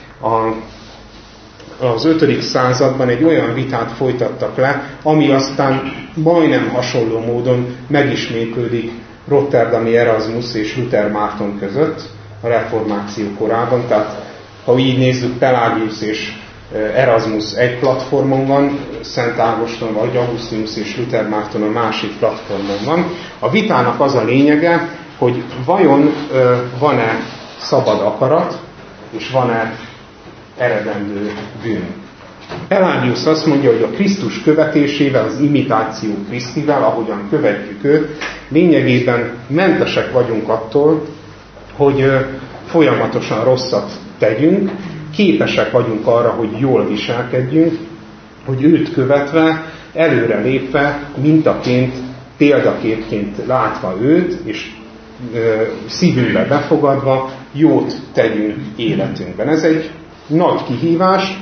az 5. században egy olyan vitát folytattak le, ami aztán majdnem hasonló módon megismétlődik Rotterdami Erasmus és Luther Márton között a reformáció korában. Tehát ha így nézzük, Pelagius és Erasmus egy platformon van, Szent Ágoston vagy Augustinus és Luther Márton a másik platformon van. A vitának az a lényege, hogy vajon van-e szabad akarat, és van-e eredendő bűn. Pelagius azt mondja, hogy a Krisztus követésével, az imitáció Krisztivel, ahogyan követjük őt, lényegében mentesek vagyunk attól, hogy folyamatosan rosszat tegyünk, képesek vagyunk arra, hogy jól viselkedjünk, hogy őt követve, előre lépve, mintaként, példaképként látva őt, és szívünkbe befogadva, jót tegyünk életünkben. Ez egy nagy kihívás,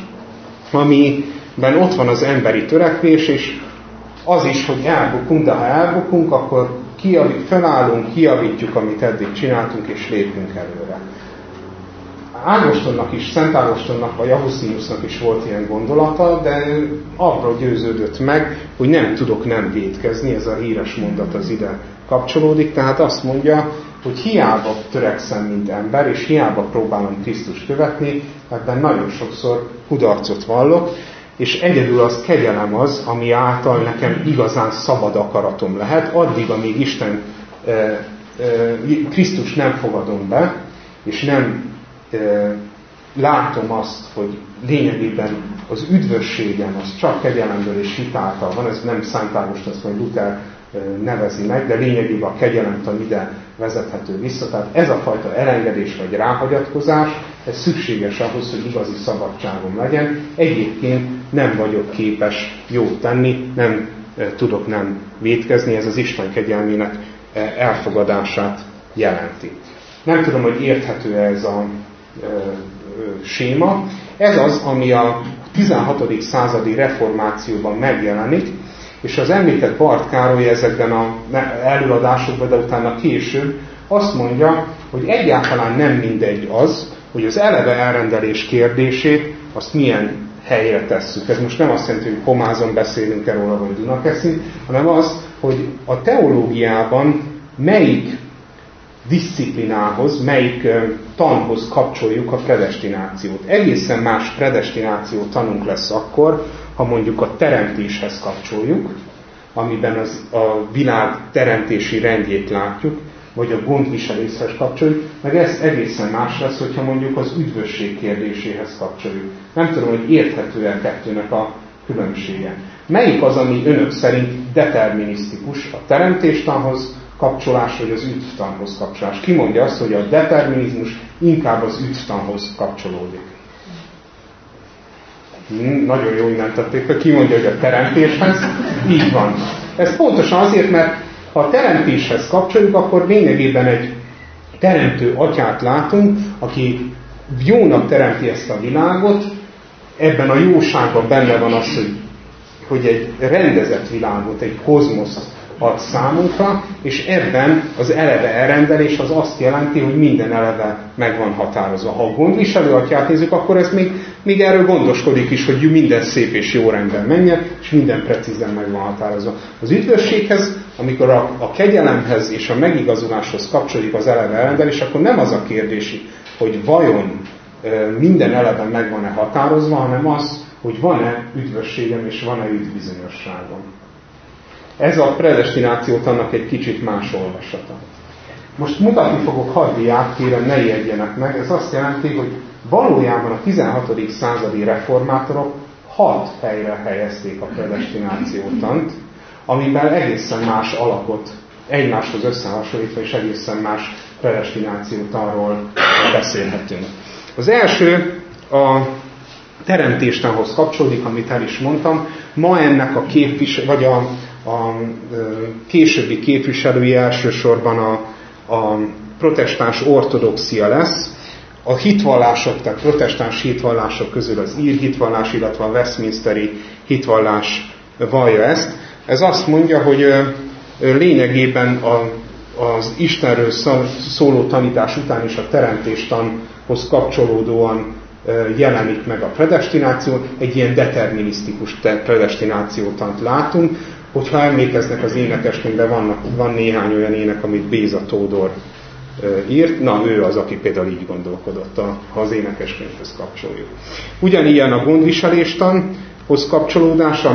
amiben ott van az emberi törekvés, és az is, hogy elbukunk, de ha elbukunk, akkor felállunk, kijavítjuk, amit eddig csináltunk, és lépünk előre. Ágostonnak is, Szent Ágostonnak vagy Augustinusnak is volt ilyen gondolata, de ő arról győződött meg, hogy nem tudok nem vétkezni, ez a híres mondat az ide kapcsolódik, tehát azt mondja, hogy hiába törekszem, mint ember, és hiába próbálom Krisztust követni, ebben nagyon sokszor kudarcot vallok, és egyedül az kegyelem az, ami által nekem igazán szabad akaratom lehet, addig, amíg Isten Krisztust nem fogadom be, és nem látom azt, hogy lényegében az üdvösségem az csak kegyelemből és hitáltal van, ez nem Szent Ágoston, azt mondja, Luther nevezi meg, de lényegében a kegyelemtan ide vezethető vissza. Tehát ez a fajta elengedés vagy ráhagyatkozás, ez szükséges ahhoz, hogy igazi szabadságom legyen. Egyébként nem vagyok képes jót tenni, nem tudok nem vétkezni, ez az Isten kegyelmének elfogadását jelenti. Nem tudom, hogy érthető ez a séma. Ez az, ami a 16. századi reformációban megjelenik, és az említett Barth Károly ezekben az előadásokban, de utána később azt mondja, hogy egyáltalán nem mindegy az, hogy az eleve elrendelés kérdését azt milyen helyre tesszük. Ez most nem azt jelenti, hogy Pomázon beszélünk róla, vagy Dunakeszin, hanem az, hogy a teológiában melyik diszciplinához, melyik tanhoz kapcsoljuk a predestinációt. Egészen más predestináció tanunk lesz akkor, ha mondjuk a teremtéshez kapcsoljuk, amiben a világ teremtési rendjét látjuk, vagy a gondviseléshez kapcsoljuk, meg ez egészen más lesz, hogyha mondjuk az üdvösség kérdéséhez kapcsoljuk. Nem tudom, hogy érthető-e a kettőnek a különbsége. Melyik az, ami önök szerint determinisztikus, a teremtéstanhoz kapcsolás, vagy az üdvtanhoz kapcsolás? Ki mondja azt, hogy a determinizmus inkább az üdvtanhoz kapcsolódik? Nagyon jó innen tették fel. Ki mondja, hogy a teremtéshez? Így van. Ez pontosan azért, mert ha a teremtéshez kapcsoljuk, akkor lényegében egy teremtő atyát látunk, aki jónak teremti ezt a világot, ebben a jóságban benne van az, hogy egy rendezett világot, egy kozmoszt ad számunkra, és ebben az eleve elrendelés az azt jelenti, hogy minden eleve meg van határozva. Ha a gondviselő atyát nézzük, akkor ez még erről gondoskodik is, hogy minden szép és jó rendben menjen, és minden precízen meg van határozva. Az üdvösséghez, amikor a kegyelemhez és a megigazuláshoz kapcsoljuk az eleve elrendelés, akkor nem az a kérdés, hogy vajon minden eleve meg van-e határozva, hanem az, hogy van-e üdvösségem és van-e üdvbizonyosságom. Ez a predestinációt annak egy kicsit más olvasata. Most mutatni fogok 6 diát, kérem ne ijedjenek meg. Ez azt jelenti, hogy valójában a 16. századi reformátorok 6 helyre helyezték a predestinációtant, amiben egészen más alapot egymáshoz összehasonlítva, és egészen más predestinációtanról beszélhetünk. Az első a teremtéstanhoz kapcsolódik, amit el is mondtam. Ma ennek a későbbi képviselője elsősorban a protestáns ortodoxia lesz, a hitvallások, tehát protestáns hitvallások közül az ír hitvallás, illetve a westminsteri hitvallás vallja ezt. Ez azt mondja, hogy lényegében az Istenről szóló tanítás után is a teremtéstanhoz kapcsolódóan jelenik meg a predestináció, egy ilyen determinisztikus predestinációtant látunk. Hogyha emlékeznek, az énekeskönyvben van néhány olyan ének, amit Béza Tódor írt, na ő az, aki például így gondolkodott, ha az énekeskönyvhöz kapcsoljuk. Ugyanilyen a gondviseléstanhoz kapcsolódás,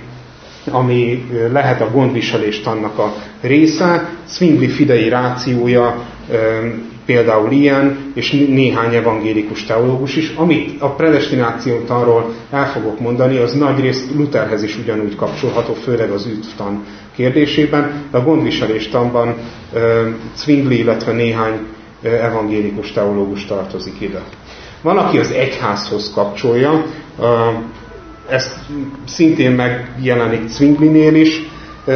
ami lehet a gondviseléstannak a része, Zwingli fidei rációja például ilyen, és néhány evangélikus teológus is. Amit a predestinációtanról el fogok mondani, az nagyrészt Lutherhez is ugyanúgy kapcsolható, főleg az üdvtan kérdésében, de a gondviseléstanban Zwingli, illetve néhány evangélikus teológus tartozik ide. Van, aki az egyházhoz kapcsolja, ez szintén megjelenik Zwinglinél is,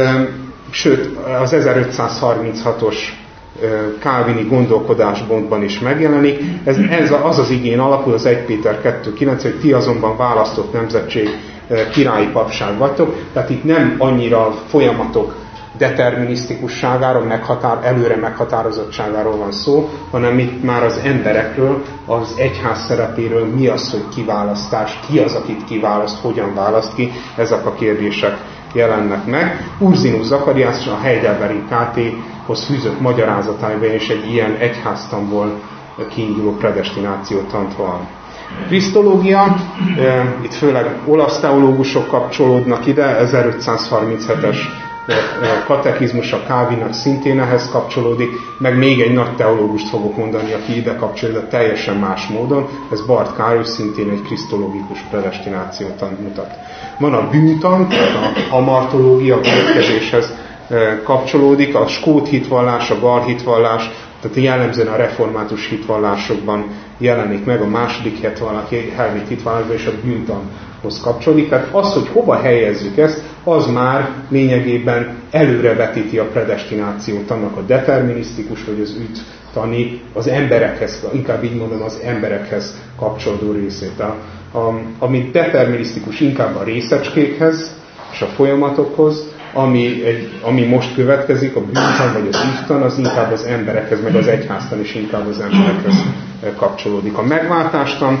sőt az 1536-os kálvini gondolkodásbontban is megjelenik. Ez az igén alapul, az 1 Péter 2.9, hogy ti azonban választott nemzetség, királyi papság vagytok. Tehát itt nem annyira a folyamatok determinisztikusságáról, előre meghatározottságáról van szó, hanem itt már az emberekről, az egyház szerepéről, mi az, hogy kiválasztás, ki az, akit kiválaszt, hogyan választ ki, ezek a kérdések jelennek meg. Ursinus Zacharias a Heidelbergi KT-hoz fűzött magyarázatában is egy ilyen egyháztanból kiinduló predestinációtant van. Krisztológia, itt főleg olasz teológusok kapcsolódnak ide, 1537-es katekizmus a Calvinnak szintén ehhez kapcsolódik, meg még egy nagy teológust fogok mondani, aki ide kapcsolódik, de teljesen más módon, ez Bart Károly, szintén egy krisztológikus predestinációtant mutat. Van a bűntan, tehát a hamartológia a következéshez kapcsolódik, a skót hitvallás, a gal hitvallás, tehát jellemzően a református hitvallásokban jelenik meg, a második helvét hitvallásban és a bűntanhoz kapcsolódik. Tehát az, hogy hova helyezzük ezt, az már lényegében előrevetíti a predestinációt, annak a determinisztikus vagy az üdvtani, az emberekhez, inkább így mondom, az emberekhez kapcsolódó részét. Ami determinisztikus inkább a részecskékhez és a folyamatokhoz, ami most következik, a bűntan vagy az üdvtan, az inkább az emberekhez, meg az egyháztan is inkább az emberekhez kapcsolódik. A megváltástan,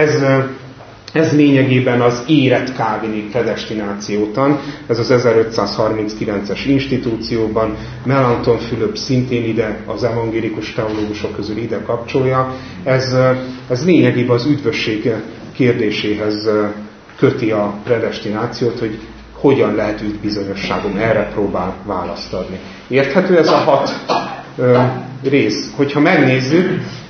ez lényegében az érett kálvini predestinációtan, ez az 1539-es institúcióban, Melanchthon Fülöp szintén ide, az evangélikus teológusok közül ide kapcsolja. Ez lényegében az üdvösség kérdéséhez köti a predestinációt, hogy hogyan lehet üdvbizonyosságom, erre próbál választ adni. Érthető ez a 6 rész? Hogyha megnézzük,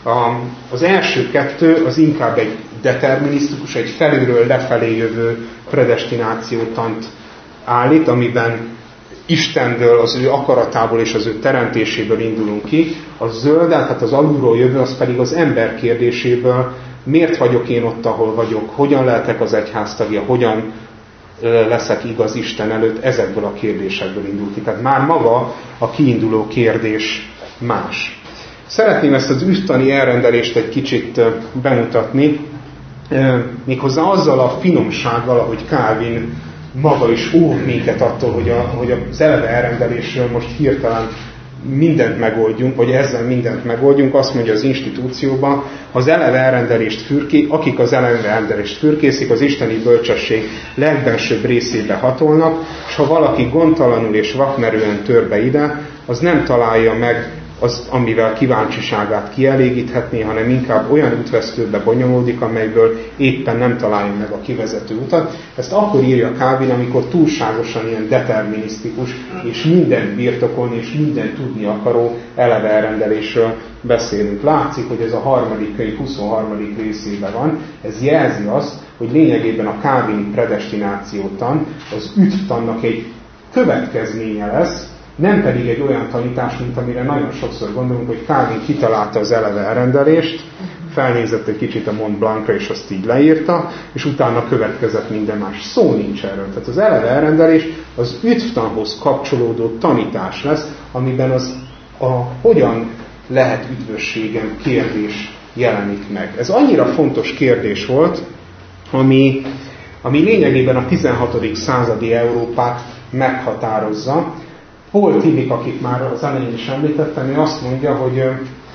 az első 2 az inkább egy determinisztikus, egy felülről lefelé jövő predestinációtant állít, amiben Istentől, az ő akaratából és az ő teremtéséből indulunk ki. A zöld, tehát az alulról jövő, az pedig az ember kérdéséből, miért vagyok én ott, ahol vagyok, hogyan lehetek az egyház tagja, hogyan leszek igaz Isten előtt, ezekből a kérdésekből indul ki. Tehát már maga a kiinduló kérdés más. Szeretném ezt az üdvtani elrendelést egy kicsit bemutatni, méghozzá azzal a finomsággal, ahogy Calvin maga is óv minket attól, hogy az eleve elrendelésről most hirtelen mindent megoldjunk, vagy ezzel mindent megoldjunk. Azt mondja az institúcióban, az eleve elrendelést akik az eleve elrendelést fürkészik, az isteni bölcsesség legbensőbb részébe hatolnak, és ha valaki gondtalanul és vakmerően tör be ide, az nem találja meg az, amivel kíváncsiságát kielégíthetné, hanem inkább olyan útvesztőbe bonyolódik, amelyből éppen nem találja meg a kivezető utat. Ezt akkor írja Calvin, amikor túlságosan ilyen determinisztikus, és mindent birtokolni, és mindent tudni akaró eleve elrendelésről beszélünk. Látszik, hogy ez a harmadik könyv 23. részében van. Ez jelzi azt, hogy lényegében a calvini predestinációtan az üdvtannak egy következménye lesz, nem pedig egy olyan tanítás, mint amire nagyon sokszor gondolunk, hogy Calvin kitalálta az eleve elrendelést, felnézett egy kicsit a Mont Blancra, és azt így leírta, és utána következett minden más. Szó nincs erről. Tehát az eleve elrendelés az üdvtanhoz kapcsolódó tanítás lesz, amiben hogyan lehet üdvösségem kérdés jelenik meg. Ez annyira fontos kérdés volt, ami lényegében a 16. századi Európát meghatározza. Paul Tillich, akit már az elején is említettem, ő azt mondja, hogy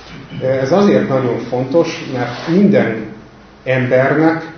ez azért nagyon fontos, mert minden embernek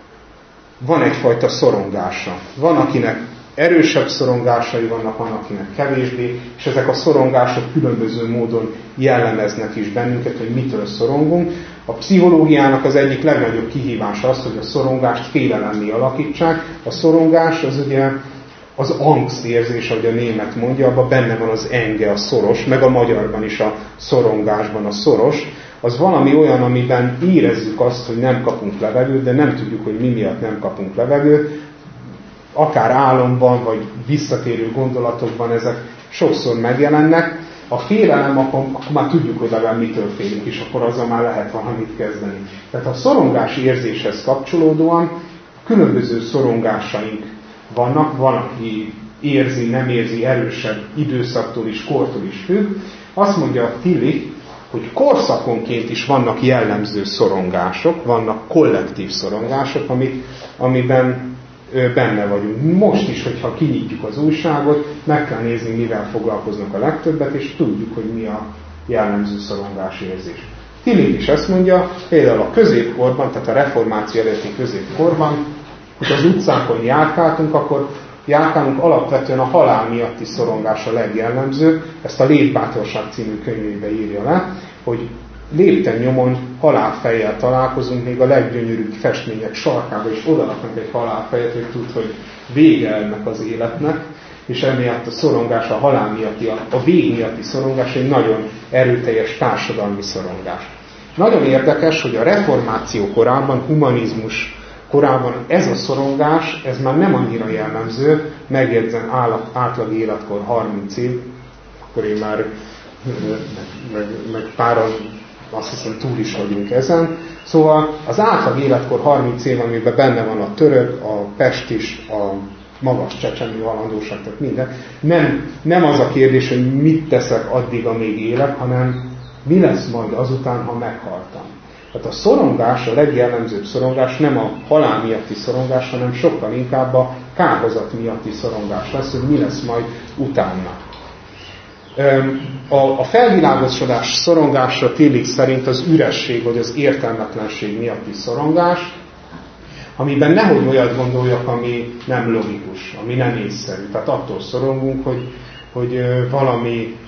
van egyfajta szorongása. Van, akinek erősebb szorongásai vannak, van, akinek kevésbé, és ezek a szorongások különböző módon jellemeznek is bennünket, hogy mitől szorongunk. A pszichológiának az egyik legnagyobb kihívása az, hogy a szorongást félelemmé alakítsák. A szorongás az ugye az angsztérzés, ahogy a német mondja, abban benne van az enge, a szoros, meg a magyarban is a szorongásban a szoros. Az valami olyan, amiben érezzük azt, hogy nem kapunk levegőt, de nem tudjuk, hogy mi miatt nem kapunk levegőt. Akár álomban, vagy visszatérő gondolatokban ezek sokszor megjelennek. A félelem, akkor már tudjuk, hogy legalább mitől félünk, és akkor azzal már lehet valamit kezdeni. Tehát a szorongási érzéshez kapcsolódóan különböző szorongásaink vannak, van, aki érzi, nem érzi, erősebb időszaktól is, kortól is függ. Azt mondja Tillich, hogy korszakonként is vannak jellemző szorongások, vannak kollektív szorongások, amiben benne vagyunk. Most is, hogyha kinyitjuk az újságot, meg kell nézni, mivel foglalkoznak a legtöbbet, és tudjuk, hogy mi a jellemző szorongási érzés. Tillich is ezt mondja, például a középkorban, tehát a reformáció előtti középkorban, hogy az utcákon járkáltunk, akkor járkálunk alapvetően a halál miatti szorongás a legjellemzőbb. Ezt a Létbátorság című könyvébe írja le, hogy lépten nyomon halálfejjel találkozunk, még a leggyönyörűbb festmények sarkába is odaraknak egy halálfejet, hogy tud, hogy vége ennek az életnek, és emiatt a szorongás, a halál miatti, a vég miatti szorongás egy nagyon erőteljes társadalmi szorongás. Nagyon érdekes, hogy a reformáció korában, humanizmus korában ez a szorongás, ez már nem annyira jellemző, megjegyzem átlag életkor 30 év, akkor én már meg páran azt hiszem túl is vagyunk ezen. Szóval az átlag életkor 30 év, amiben benne van a török, a pestis, a magas csecsemő halandóság, tehát minden. Nem az a kérdés, hogy mit teszek addig, amíg élek, hanem mi lesz majd azután, ha meghaltam. Tehát a szorongás, a legjellemzőbb szorongás nem a halál miatti szorongás, hanem sokkal inkább a kárhozat miatti szorongás lesz, hogy mi lesz majd utána. A felvilágosodás szorongása Tillich szerint az üresség, vagy az értelmetlenség miatti szorongás, amiben nehogy olyat gondoljak, ami nem logikus, ami nem észszerű. Tehát attól szorongunk, hogy valami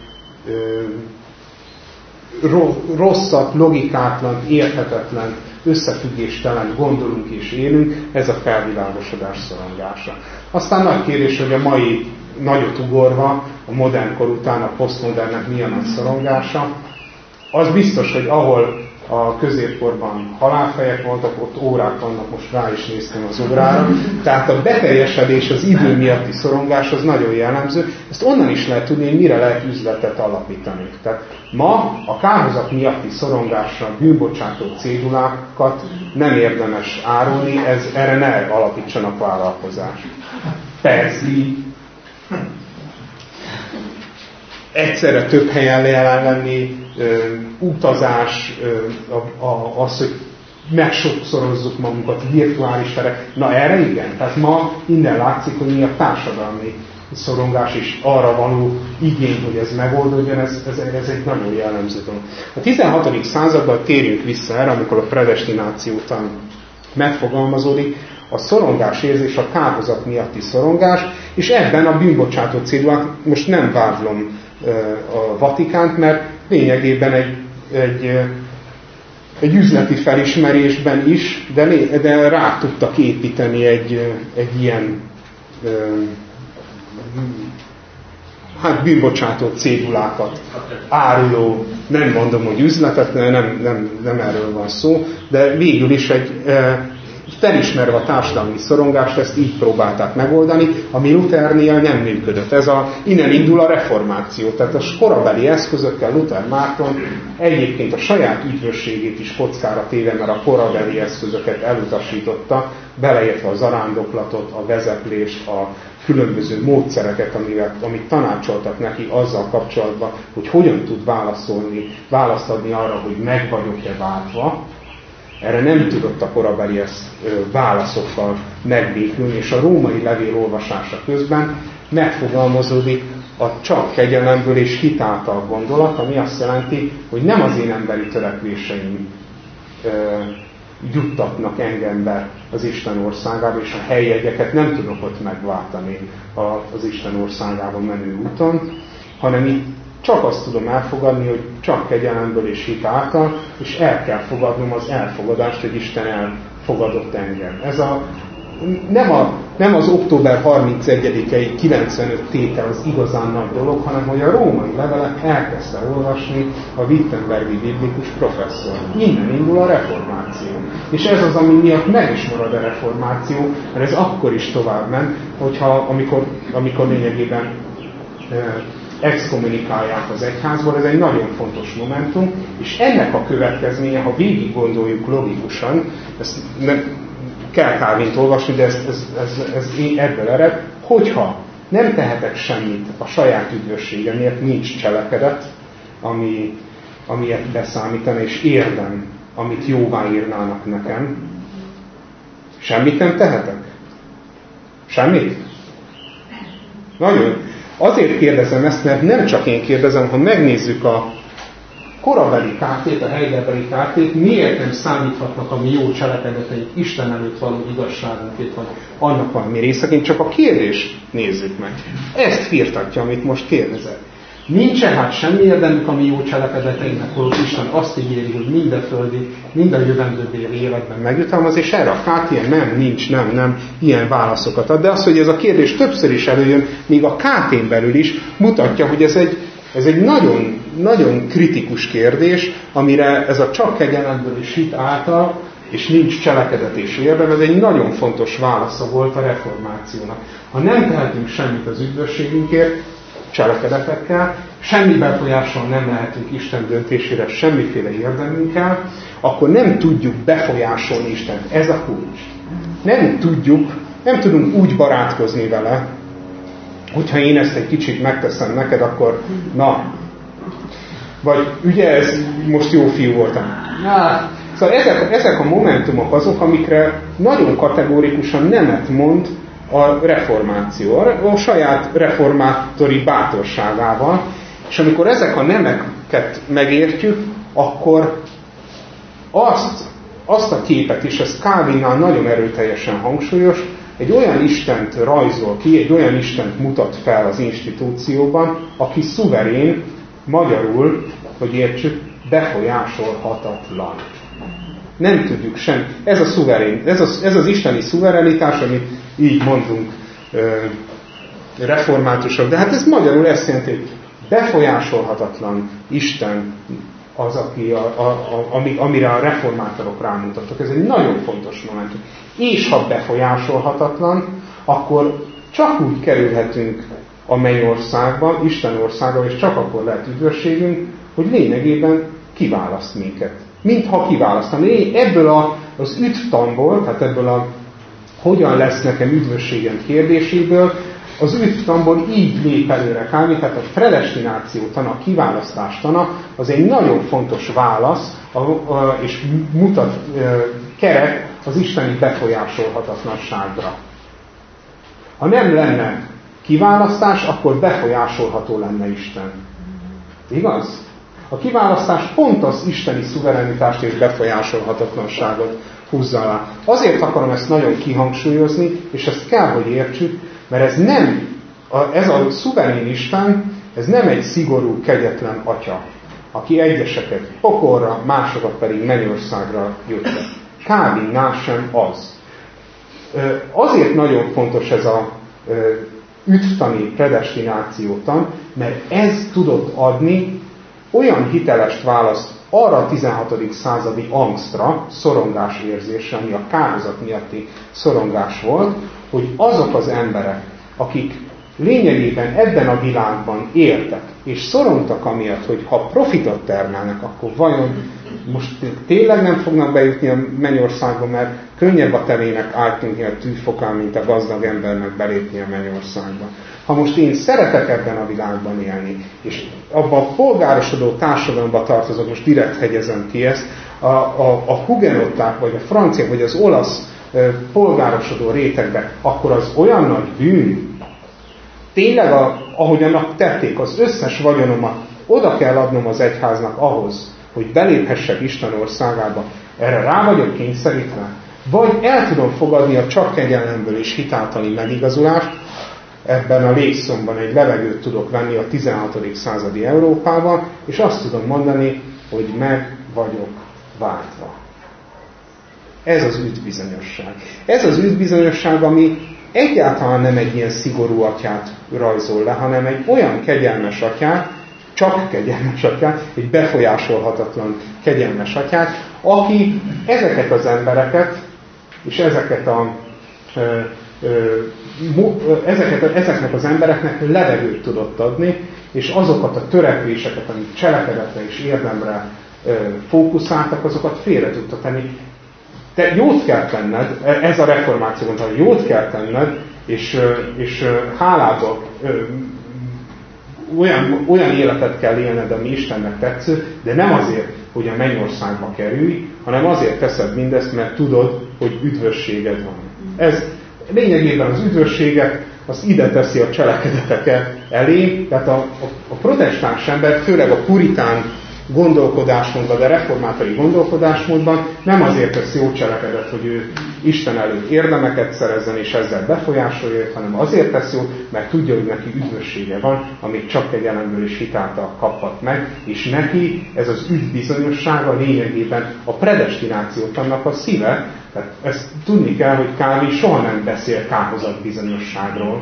rosszat, logikátlan, érthetetlen, összefüggéstelen gondolunk és élünk, ez a felvilágosodás szorongása. Aztán nagy kérdés, hogy a mai nagyot ugorva, a modern kor után a posztmodernnek milyen nagy szorongása. Az biztos, hogy ahol a középkorban halálfejek voltak, ott órák vannak, most rá is néztem az órára. Tehát a beteljesedés, az idő miatti szorongás az nagyon jellemző. Ezt onnan is lehet tudni, hogy mire lehet üzletet alapítani. Tehát ma a kárhozat miatti szorongásra bűnbocsátó cédulákat nem érdemes árulni, erre ne alapítsanak vállalkozást. Perzli, egyszerre több helyen jelen lenni, utazás, az, hogy megsokszorozzuk magunkat, virtuális terek. Na erre igen. Tehát ma innen látszik, hogy mi a társadalmi szorongás is arra való igény, hogy ez megoldódjon, ez egy nagyon jellemző dolog. A 16. században térjünk vissza erre, amikor a predestinációtan megfogalmazódik, a szorongás érzés, a kárhozat miatti szorongás, és ebben a bűnbocsátó cédulák, most nem vádlom a Vatikánt, mert lényegében egy üzleti felismerésben is, de rá tudtak építeni egy ilyen bűnbocsátó cédulákat áruló, nem mondom, hogy üzletet, nem erről van szó, de végül is felismerve a társadalmi szorongást, ezt így próbálták megoldani, ami Luthernél nem működött. Innen indul a reformáció. Tehát a korabeli eszközökkel Luther Márton egyébként a saját üdvösségét is kockára téve, mert a korabeli eszközöket elutasította, beleértve a zarándoklatot, a vezetlést, a különböző módszereket, amit tanácsoltak neki azzal kapcsolatban, hogy hogyan tud választ adni arra, hogy meg vagyok-e váltva. Erre nem tudott a korabeli válaszokkal megbékülni, és a római levél olvasása közben megfogalmazódik a csak kegyelemből és hit által gondolat, ami azt jelenti, hogy nem az én emberi törekvéseim juttatnak engem be az Isten országába, és a helyjegyeket nem tudok ott megváltani az Isten országában menő úton, hanem itt csak azt tudom elfogadni, hogy csak kegyelemből és hit által, és el kell fogadnom az elfogadást, hogy Isten elfogadott engem. Ez nem az október 31-i 95 tétel az igazán nagy dolog, hanem hogy a római levelet elkezdte olvasni a Wittenbergi biblikus professzor. Innen indul a reformáció. És ez az, ami miatt meg is marad a reformáció, mert ez akkor is tovább ment, amikor lényegében exkommunikálják az egyházból, ez egy nagyon fontos momentum, és ennek a következménye, ha végig gondoljuk logikusan, ezt nem kell Calvint olvasni, de ez ebből ered, hogyha nem tehetek semmit a saját üdvösségemért, nincs cselekedet, amiért beszámítana, és érdem, amit jóváírnának nekem, semmit nem tehetek? Semmit? Nagyon. Azért kérdezem ezt, mert nem csak én kérdezem, ha megnézzük a korabeli kártét, a heidelberi kártét, miért nem számíthatnak a mi jó cselekedeteink Isten előtt való igazságunkért, vagy annak valami részeként, csak a kérdést nézzük meg. Ezt firtatja, amit most kérdezek. Nincsen hát semmi érdemük a mi jó cselekedeteinknek, holott Isten azt ígéri, hogy minden földi, minden jövendőbéli életben megjutalmaz, és erre a KT nem, ilyen válaszokat ad. De az, hogy ez a kérdés többször is előjön, még a KT-n belül is mutatja, hogy ez egy nagyon, nagyon kritikus kérdés, amire ez a csak kegyelemből és hit által, és nincs cselekedet és érdem, ez egy nagyon fontos válasza volt a reformációnak. Ha nem tehetünk semmit az üdvösségünkért, cselekedetekkel, semmi befolyással nem lehetünk Isten döntésére, semmiféle érdemünkkel, akkor nem tudjuk befolyásolni Istent. Ez a kulcs. Nem tudunk úgy barátkozni vele, hogyha én ezt egy kicsit megteszem neked, akkor na. Vagy ugye ez most jó fiú voltam. Szóval ezek a momentumok azok, amikre nagyon kategórikusan nemet mond a reformáció, a saját reformátori bátorságával, és amikor ezek a nemeket megértjük, akkor azt a képet is, ez Calvinnál nagyon erőteljesen hangsúlyos, egy olyan Istent rajzol ki, egy olyan Istent mutat fel az institúcióban, aki szuverén, magyarul, hogy értsük, befolyásolhatatlan. Nem tudjuk sem. Ez a szuverén, ez az isteni szuverenitás, amit így mondunk reformátusok, de hát ez magyarul ezt jelenti, hogy befolyásolhatatlan Isten az, amire a reformátorok rámutattak. Ez egy nagyon fontos momentum. És ha befolyásolhatatlan, akkor csak úgy kerülhetünk a mennyországba, Isten országba, és csak akkor lehet üdvösségünk, hogy lényegében kiválaszt minket. Mintha kiválasztani. Ebből az üdvtanból, tehát ebből a hogyan lesz nekem üdvösségem kérdéséből, az üdvtanból így lép előre Calvin, tehát a predestináció tana, a kiválasztás tana, az egy nagyon fontos válasz, és mutat keret az isteni befolyásolhatatlanságra. Ha nem lenne kiválasztás, akkor befolyásolható lenne Isten. Igaz? A kiválasztás pont az isteni szuverenitást és befolyásolhatatlanságot húzza alá. Azért akarom ezt nagyon kihangsúlyozni, és ezt kell, hogy értsük, mert ez a szuverén Isten, ez nem egy szigorú, kegyetlen atya, aki egyeseket pokolra, másokat pedig mennyországra juttat. Calvinnál sem az. Azért nagyon fontos ez a üdvtani predestinációtan, mert ez tudott adni olyan hitelest választ arra a 16. századi angstra, szorongás érzésre, ami a kárhozat miatti szorongás volt, hogy azok az emberek, akik lényegében ebben a világban éltek, és szorongtak amiatt, hogy ha profitot termelnek, akkor vajon most tényleg nem fognak bejutni a mennyországba, mert könnyebb a tevének átnyújtni a tűfokán, mint a gazdag embernek belépni a mennyországba. Ha most én szeretek ebben a világban élni, és abban a polgárosodó társadalomban tartozok, most direkt hegyezem ki ezt, a hugenották, vagy a francia, vagy az olasz polgárosodó rétegben, akkor az olyan nagy bűn, tényleg, ahogy annak tették, az összes vagyonomat oda kell adnom az egyháznak ahhoz, hogy beléphessek Isten országába. Erre rá vagyok kényszerítve? Vagy el tudom fogadni a csak kegyelemből és hitáltali megigazulást, ebben a légszomban egy levegőt tudok venni a 16. századi Európában, és azt tudom mondani, hogy meg vagyok váltva. Ez az üdvbizonyosság. Ez az üdvbizonyosság, ami egyáltalán nem egy ilyen szigorú atyát rajzol le, hanem egy olyan kegyelmes atyát, csak kegyelmes atyát, egy befolyásolhatatlan kegyelmes atyát, aki ezeket az embereket, és ezeknek az embereknek levegőt tudott adni, és azokat a törekvéseket, amik cselekedetre és érdemre fókuszáltak, azokat félre tudta tenni. Te jót kell tenned, ez a reformációban, hogy jót kell tenned, és hálából olyan életet kell élned, ami Istennek tetsző, de nem azért, hogy a mennyországba kerülj, hanem azért teszed mindezt, mert tudod, hogy üdvösséged van. Ez lényegében az üdvösséget, az ide teszi a cselekedeteket elé, tehát a protestáns ember, főleg a puritán gondolkodásmódban, de reformátori gondolkodásmódban nem azért tesz jó cselekedet, hogy ő Isten előtt érdemeket szerezzen és ezzel befolyásolja, hanem azért tesz jó, mert tudja, hogy neki üdvössége van, amit csak kegyelemből és hitáltal kaphat meg, és neki ez az üdvbizonyossága lényegében a predestinációt annak a szíve. Tehát ezt tudni kell, hogy Calvin soha nem beszél kárhozatbizonyosságról.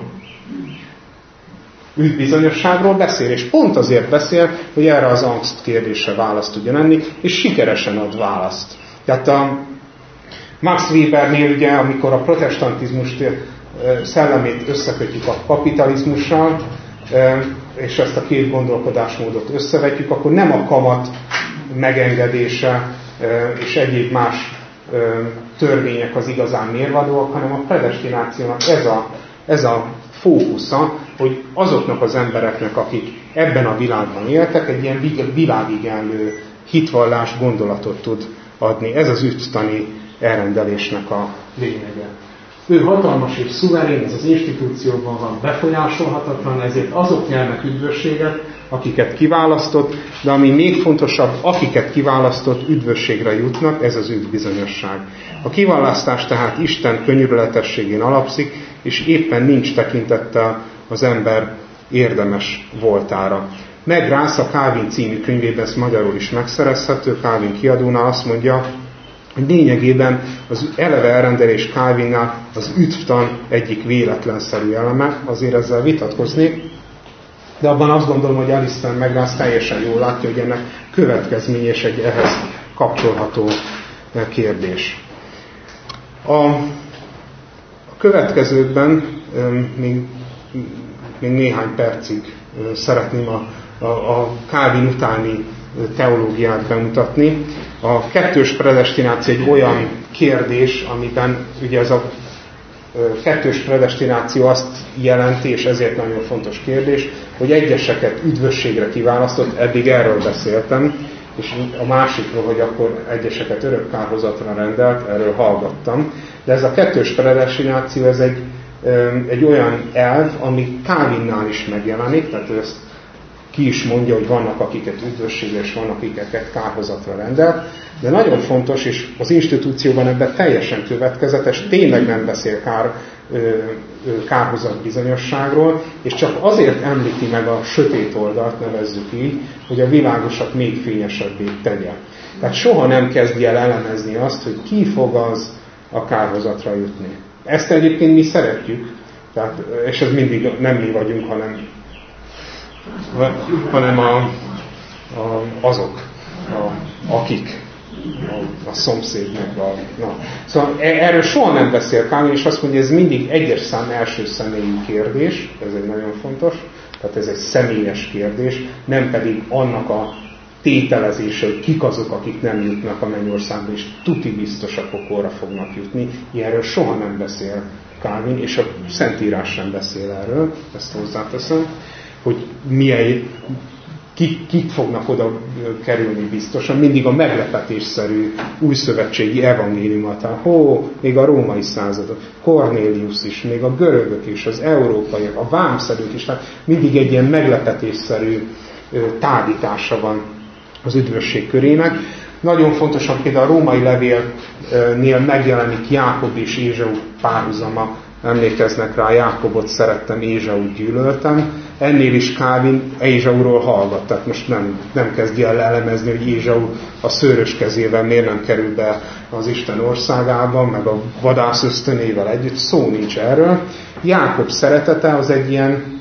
Üdvbizonyosságról beszél, és pont azért beszél, hogy erre az angst kérdésre választ tudjon adni, és sikeresen ad választ. Tehát a Max Webernél ugye, amikor a protestantizmus szellemét összekötjük a kapitalizmussal, és ezt a két gondolkodásmódot összevetjük, akkor nem a kamat megengedése és egyéb más törvények az igazán mérvadóak, hanem a predestinációnak ez a fókusza, hogy azoknak az embereknek, akik ebben a világban éltek, egy ilyen világigenlő hitvallás gondolatot tud adni. Ez az üdvtani elrendelésnek a lényege. Ő hatalmas és szuverén, ez az institúcióban van, befolyásolhatatlan, ezért azok nyernek üdvösséget, akiket kiválasztott, de ami még fontosabb, akiket kiválasztott, üdvösségre jutnak, ez az üdvbizonyosság. A kiválasztás tehát Isten könyörületességén alapszik, és éppen nincs tekintettel az ember érdemes voltára. Meg Rász a Calvin című könyvében, ez magyarul is megszerezhető, Calvin kiadónál azt mondja, hogy lényegében az eleve elrendelés Calvinnál az üdvtan egyik véletlenszerű eleme, azért ezzel vitatkozni, de abban azt gondolom, hogy Alistair McGrath teljesen jól látja, hogy ennek következménye és egy ehhez kapcsolható kérdés. A következőkben még néhány percig szeretném a Calvin utáni teológiát bemutatni. A kettős predestináció egy olyan kérdés, amiben ugye ez a kettős predestináció azt jelenti, és ezért nagyon fontos kérdés, hogy egyeseket üdvösségre kiválasztott, eddig erről beszéltem, és a másikról, hogy akkor egyeseket örök kárhozatra rendelt, erről hallgattam. De ez a kettős predestináció, ez egy olyan elv, ami Calvinnál is megjelenik, tehát ő ezt ki is mondja, hogy vannak akiket üdvösségre, és vannak akiket kárhozatra rendelt, de nagyon fontos, és az institúcióban ebben teljesen következetes, tényleg nem beszél kárhozat bizonyosságról, és csak azért említi meg a sötét oldalt, nevezzük így, hogy a világosat még fényesebbé tegye. Tehát soha nem kezdi el elemezni azt, hogy ki fog az a kárhozatra jutni. Ezt egyébként mi szeretjük, tehát, és ez mindig nem mi vagyunk, hanem azok, akik a szomszéd meg Szóval erről soha nem beszél Calvin, és azt mondja, ez mindig egyes szám első személyű kérdés, ez egy nagyon fontos, tehát ez egy személyes kérdés, nem pedig annak a tételezése, hogy kik azok, akik nem jutnak a mennyországba, és tuti biztos a pokolra fognak jutni. Ilyenről soha nem beszél Calvin, és a Szentírás sem beszél erről, ezt hozzáteszem, hogy kik fognak oda kerülni biztosan, mindig a meglepetésszerű újszövetségi evangéliumot, még a római századok, Cornélius is, még a görögök is, az európaiak, a vámszedők is, tehát mindig egy ilyen meglepetésszerű tágítása van az üdvösség körének. Nagyon fontosan például a római levélnél megjelenik Jákob és Ézsau párhuzama. Emlékeznek rá, Jákobot szerettem, Ézsaut gyűlöltem. Ennél is Calvin Ézsauról hallgat, tehát most nem kezdje el elemezni, hogy Ézsau a szőrös kezével miért nem kerül be az Isten országába, meg a vadász ösztönével együtt, szó nincs erről. Jákob szeretete az egy ilyen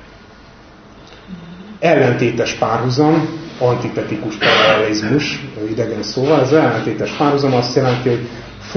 ellentétes párhuzam, antitetikus paralelizmus, idegen szóval, ez ellentétes párhuzam azt jelenti, hogy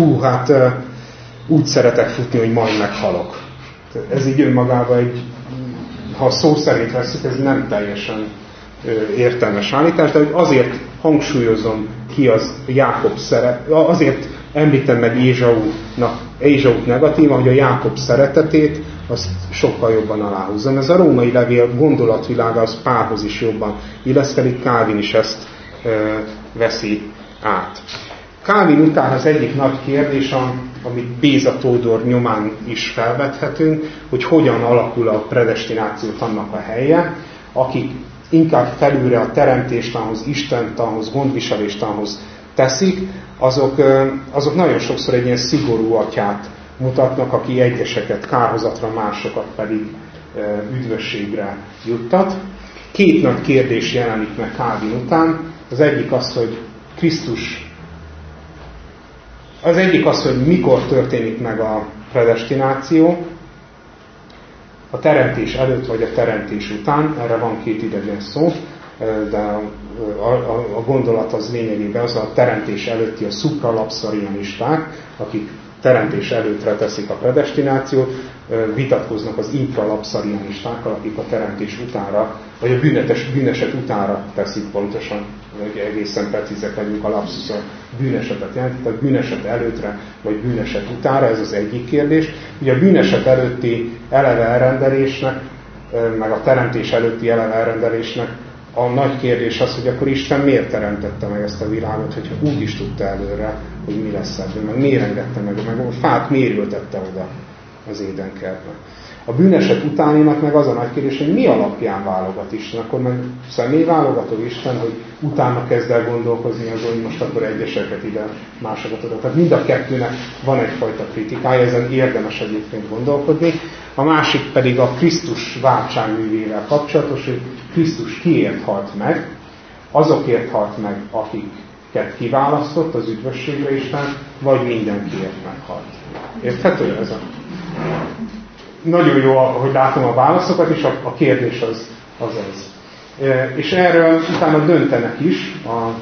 úgy szeretek futni, hogy majd meghalok. Ez így önmagában ha szó szerint veszük, ez nem teljesen értelmes állítás, de hogy azért hangsúlyozom ki az Jákob azért említem meg Ézsaut negatívan, hogy a Jákob szeretetét azt sokkal jobban aláhúzom. Ez a római levél gondolatvilága az párhoz is jobban illeszkedik, Calvin is ezt veszi át. Calvin után az egyik nagy kérdés, amit Béza Tódor nyomán is felvethetünk, hogy hogyan alakul a predestinációt annak a helye, akik inkább felülre a teremtéstanhoz, istentanhoz, gondviseléstanhoz teszik, azok nagyon sokszor egy ilyen szigorú atyát mutatnak, aki egyeseket kárhozatra, másokat pedig üdvösségre juttat. Két nagy kérdés jelenik meg Calvin után. Az egyik az, hogy mikor történik meg a predestináció, a teremtés előtt vagy a teremtés után, erre van két idegen szó, de a gondolat az lényegében az a teremtés előtti a supralapszarianisták, akik teremtés előttre teszik a predestinációt, vitatkoznak az infralapszarianistákkal, akik a teremtés utánra, vagy a bűneset utánra teszik pontosan, hogy egészen precízek legyünk, a lapszus a bűnesetet jelenti, tehát bűneset előttre, vagy bűneset utánra, ez az egyik kérdés. Ugye a bűneset előtti eleve elrendelésnek, meg a teremtés előtti eleve elrendelésnek a nagy kérdés az, hogy akkor Isten miért teremtette meg ezt a világot, hogyha úgy is tudta előre, hogy mi lesz ebből, meg miért engedte meg a fát miért ültette oda az édenkertbe. A bűneset utáninak meg az a nagy kérdés, hogy mi alapján válogat Isten, akkor meg személyválogató Isten, hogy utána kezd el gondolkozni azon, hogy most akkor egyeseket ide, másokat oda. Tehát mind a kettőnek van egyfajta kritikája, ezen érdemes egyébként gondolkodni. A másik pedig a Krisztus váltságművével kapcsolatos, hogy Krisztus kiért halt meg, azokért halt meg, akiket kiválasztott az üdvösségre Isten, vagy mindenkiért meghalt. Érthető ez a... Nagyon jó, hogy látom a válaszokat, és a kérdés az. És erről utána döntenek is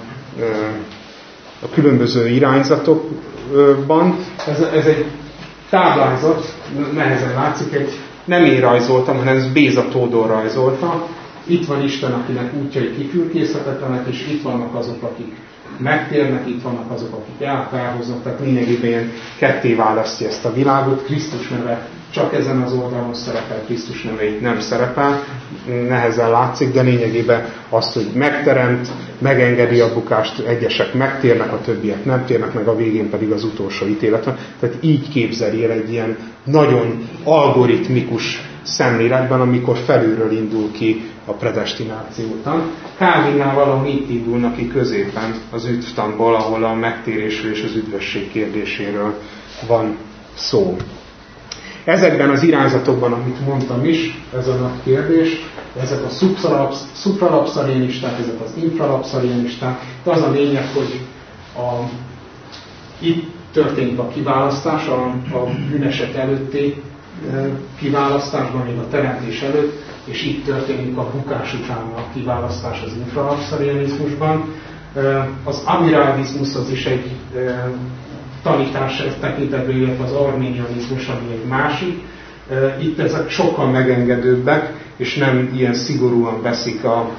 a különböző irányzatokban. Ez egy táblázat, nehezen látszik, nem én rajzoltam, hanem ez Béza Tódor rajzolta. Itt van Isten, akinek útjai kifürkészhetetlenek, és itt vannak azok, akik megtérnek, itt vannak azok, akik elkárhoznak, tehát lényegében ilyen ketté választja ezt a világot. Krisztus neve csak ezen az oldalon szerepel, Krisztus neve itt nem szerepel, nehezen látszik, de lényegében azt, hogy megteremt, megengedi a bukást, egyesek megtérnek, a többiek nem térnek, meg a végén pedig az utolsó ítélet van. Tehát így képzeli el egy ilyen nagyon algoritmikus szemléletben, amikor felülről indul ki a predestináció után. Calvinnál valahol itt indulnak ki középen az üdvtanból, ahol a megtérésről és az üdvösség kérdéséről van szó. Ezekben az irányzatokban, amit mondtam is, ez a nagy kérdés, ezek a szupralapszarianisták, ezek az infralapszarianisták, de az a lényeg, hogy itt történik a kiválasztás a bűneset előtti kiválasztásban, még a teremtés előtt, és itt történik a bukás után a kiválasztás az infralapszarianizmusban. Az amiráldizmus az is egy tanítás tekintetben, illetve az arménianizmus, ami egy másik. Itt ezek sokkal megengedőbbek, és nem ilyen szigorúan veszik a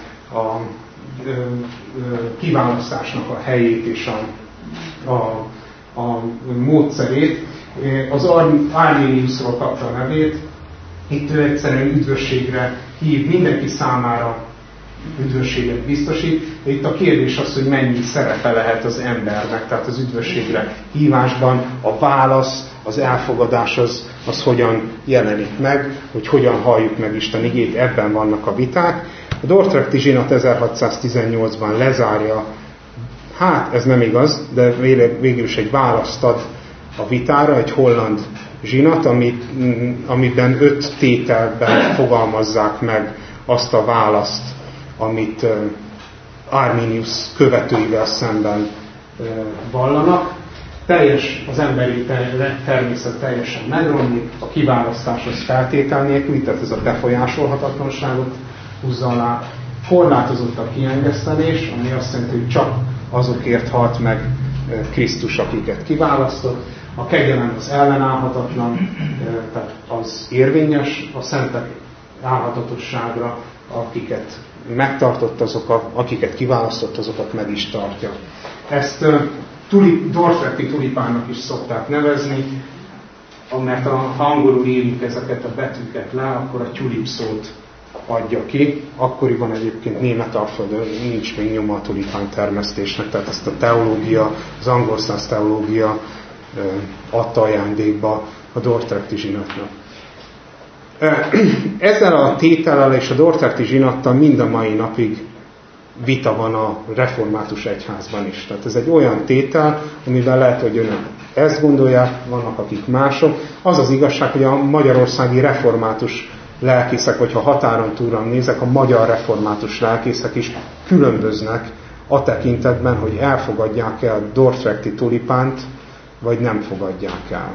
kiválasztásnak a helyét és a módszerét. Az Arminiusról kapta a nevét, itt ő egyszerűen üdvösségre hív, mindenki számára üdvösséget biztosít. Itt a kérdés az, hogy mennyi szerepe lehet az embernek, tehát az üdvösségre hívásban a válasz, az elfogadás az hogyan jelenik meg, hogy hogyan halljuk meg Isten igét, ebben vannak a viták. A Dordrechte zsinat 1618-ban lezárja, hát ez nem igaz, de végül is egy választ ad a vitára, egy holland zsinat, amiben 5 tételben fogalmazzák meg azt a választ, amit Arminius követőivel szemben vallanak. Az emberi természet teljesen megromlik, a kiválasztás az feltétel nélkül, tehát ez a befolyásolhatatlanságot húzza alá. Korlátozott a kiengesztelés, ami azt jelenti, hogy csak azokért halt meg Krisztus, akiket kiválasztott. A kegyelem az ellenállhatatlan, tehát az érvényes, a szentek állhatatosságra, akiket megtartott, akiket kiválasztott, azokat meg is tartja. Ezt Dordrechte tulipánnak is szokták nevezni, mert ha angolul írjuk ezeket a betűket le, akkor a tulip szót adja ki. Akkoriban egyébként Németalföldön nincs még nyoma a tulipán termesztésnek, tehát ezt a teológia, az angol száz teológia adta ajándékba a Dordrechte zsinatnak. Ezzel a tétellel és a Dordrechte zsinattal mind a mai napig vita van a református egyházban is. Tehát ez egy olyan tétel, amiben lehet, hogy önök ezt gondolják, vannak akik mások. Az az igazság, hogy a magyarországi református lelkészek, hogyha határon túlra nézek, a magyar református lelkészek is különböznek a tekintetben, hogy elfogadják-e a Dordrechte tulipánt, vagy nem fogadják el.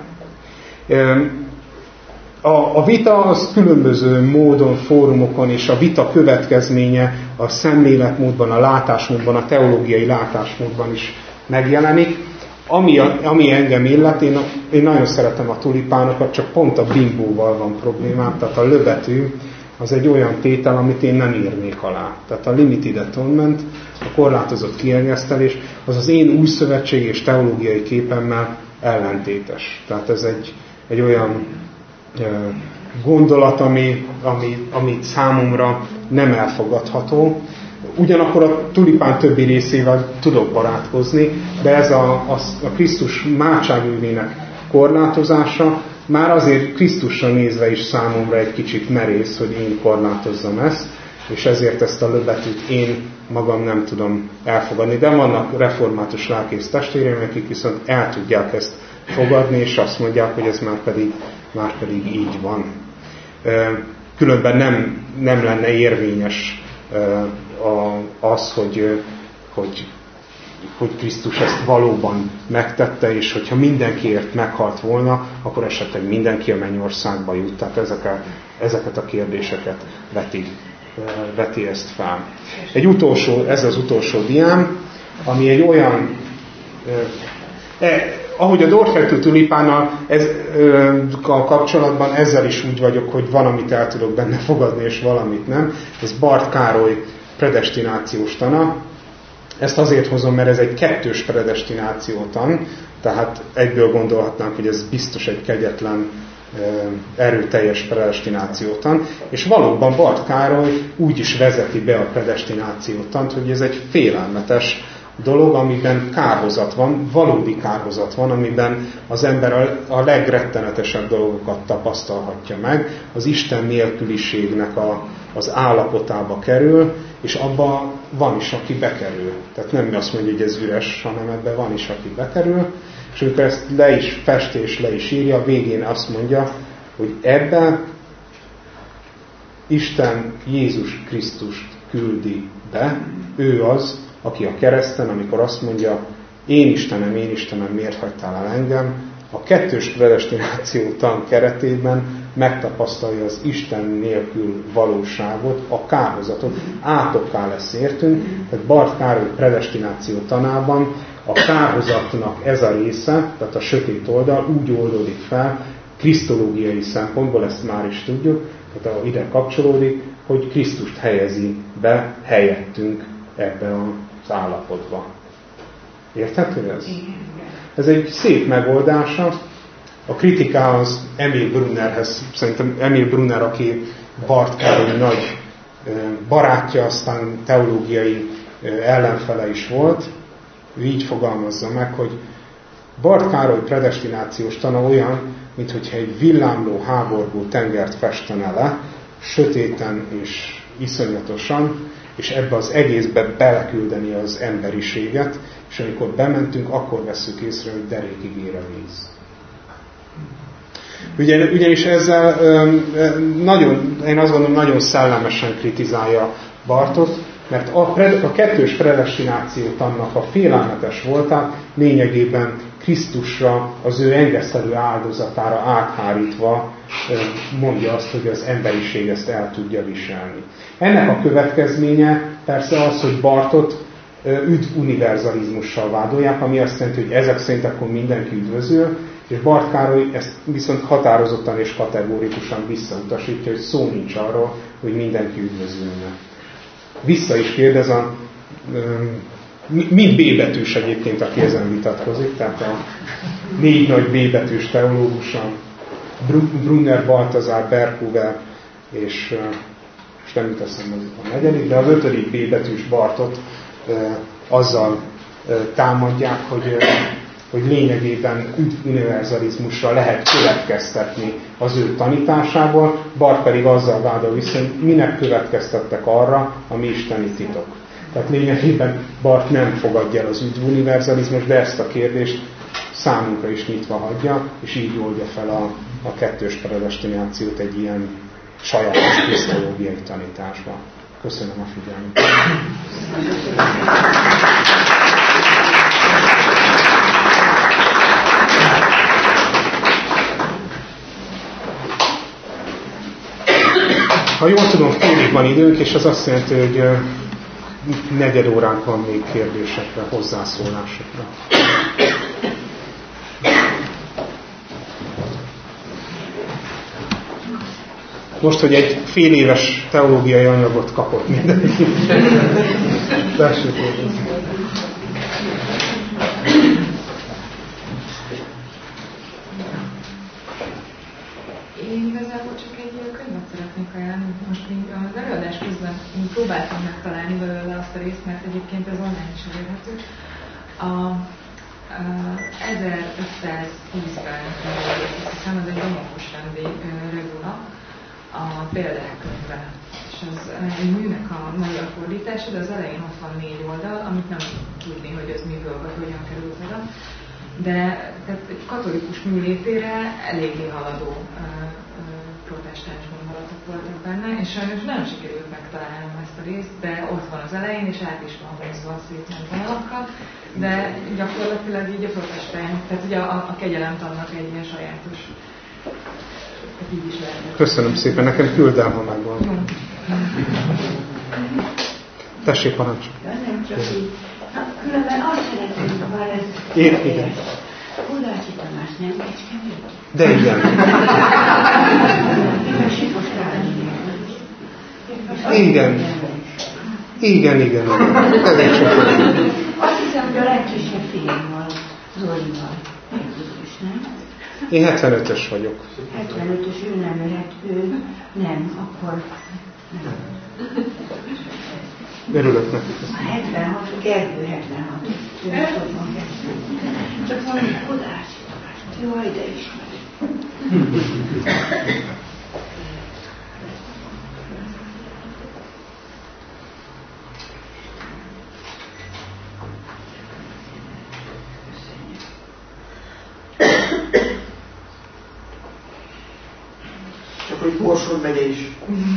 A vita az különböző módon, fórumokon, és a vita következménye a szemléletmódban, a látásmódban, a teológiai látásmódban is megjelenik. Ami engem illet, én nagyon szeretem a tulipánokat, csak pont a bimbóval van problémám, tehát a löbetű az egy olyan tétel, amit én nem írnék alá. Tehát a limited atonement, a korlátozott kiengesztelés, az az én új szövetség és teológiai képemmel ellentétes. Tehát ez egy olyan gondolat, ami számomra nem elfogadható. Ugyanakkor a tulipán többi részével tudok barátkozni, de ez a Krisztus mátságővének korlátozása már azért Krisztusra nézve is számomra egy kicsit merész, hogy én korlátozzam ezt, és ezért ezt a löbetűt én magam nem tudom elfogadni. De vannak református lelkész testvéreim, akik viszont el tudják ezt fogadni, és azt mondják, hogy ez már pedig így van. Különben nem lenne érvényes az, hogy Krisztus ezt valóban megtette, és hogyha mindenkiért meghalt volna, akkor esetleg mindenki a mennyországba jut. Tehát ezeket a kérdéseket veti ezt fel. Ez az utolsó diám, ami egy olyan... ahogy a Dordrechte tulipánnal kapcsolatban ezzel is úgy vagyok, hogy valamit el tudok benne fogadni, és valamit nem. Ez Barth Károly predestinációs tana. Ezt azért hozom, mert ez egy kettős predestinációtan, tehát egyből gondolhatnánk, hogy ez biztos egy kegyetlen, erőteljes predestinációtan, és valóban Barth Károly úgy is vezeti be a predestinációtant, hogy ez egy félelmetes dolog, amiben kárhozat van, valódi kárhozat van, amiben az ember a legrettenetesebb dolgokat tapasztalhatja meg, az Isten nélküliségnek az állapotába kerül, és abban van is, aki bekerül. Tehát nem azt mondja, hogy ez üres, hanem ebben van is, aki bekerül, és amikor ezt le is festi és le is írja, a végén azt mondja, hogy ebben Isten Jézus Krisztust küldi be, ő az, aki a kereszten, amikor azt mondja, én Istenem, miért hagytál el engem, a kettős predestináció tan keretében megtapasztalja az Isten nélkül valóságot, a kárhozatot, átokká lesz értünk, tehát Barth Károly predestináció tanában a kárhozatnak ez a része, tehát a sötét oldal úgy oldódik fel, krisztológiai szempontból, ezt már is tudjuk, tehát ide kapcsolódik, hogy Krisztust helyezi be helyettünk ebbe az állapotba. Érthető ez? Ez egy szép megoldása. A kritikához Emil Brunnerhez, szerintem Emil Brunner, aki Barth Károly nagy barátja, aztán teológiai ellenfele is volt, így fogalmazza meg, hogy Barth Károly predestinációs tana olyan, minthogyha egy villámló, háborgó tengert festene le, sötéten és iszonyatosan, és ebbe az egészbe beleküldeni az emberiséget, és amikor bementünk, akkor vesszük észre, hogy derékig ér a víz. Ugyanis ezzel nagyon, én azt gondolom, nagyon szellemesen kritizálja Barthot, mert a kettős predestinációt annak a félelmetes voltát lényegében Krisztusra, az ő engesztelő áldozatára áthárítva mondja azt, hogy az emberiség ezt el tudja viselni. Ennek a következménye persze az, hogy Barthot üdv univerzalizmussal vádolják, ami azt jelenti, hogy ezek szerint akkor mindenki üdvözül, és Barth Károly ezt viszont határozottan és kategórikusan visszautasítja, hogy szó nincs arról, hogy mindenki üdvözülne. Vissza is kérdez, mind B betűs egyébként, aki ezen vitatkozik, tehát a 4 nagy B betűs teológus, Brunner, Balthasar, Berkouwer, és nem jut eszembe a 4., de az 5. B betűs Barthot azzal támadják, hogy lényegében univerzalizmusra lehet következtetni az ő tanításából, Barth pedig azzal vádol vissza, hogy minek következtettek arra, ami isteni titok. Tehát lényegében Barth nem fogadja el az univerzalizmus, de ezt a kérdést számunkra is nyitva hagyja, és így oldja fel a kettős predestinációt egy ilyen sajátos krisztológiai tanításban. Köszönöm a figyelmet. Ha jól tudom, félig van időnk, és az azt jelenti, hogy 4 óránk van még kérdésekre, hozzászólásokra. Most, hogy egy fél éves teológiai anyagot kapott mindenki. Én igazából csak egy könyvet szeretnék ajánlani. Most még az előadás közben próbáltam megtalálni belőle azt a részt, mert egyébként ez online is elérhető. A 1510-ben, azt hiszem, ez egy Domokos rendi regula, a példákönyve. És az egy műnek a magyar fordítása, de az elején ott van 4 oldal, amit nem tudni, hogy ez miből vagy hogyan került oda. De tehát egy katolikus mű létére eléggé haladó protestáns gondolatok voltak benne, és sajnos nem sikerült megtalálnom ezt a részt, de ott van az elején, és át is van hozva a szép vonalakkal, de gyakorlatilag így a protestáns, tehát ugye a kegyelemtannak egy ilyen sajátos, így is lehet. Köszönöm szépen, nekem küld el, ha megvan. Tessék, parancs. Különben azt szeretném, ha ez... Igen. Kodácsi Tamás nem Kecskemét? De igen. Igen. Azt hiszem, hogy a legkisebb fiammal, Zolival. Megközös, nem? Én 75-ös vagyok. 75-ös, ő nem jöhet, ő nem, akkor nem. Örülök neki. A 76, a Gergő 76. Ő is ott van kezdve. Csak valami Kodácsi Tamás. Jaj, de ismeri. Csak hogy Borsod megye is.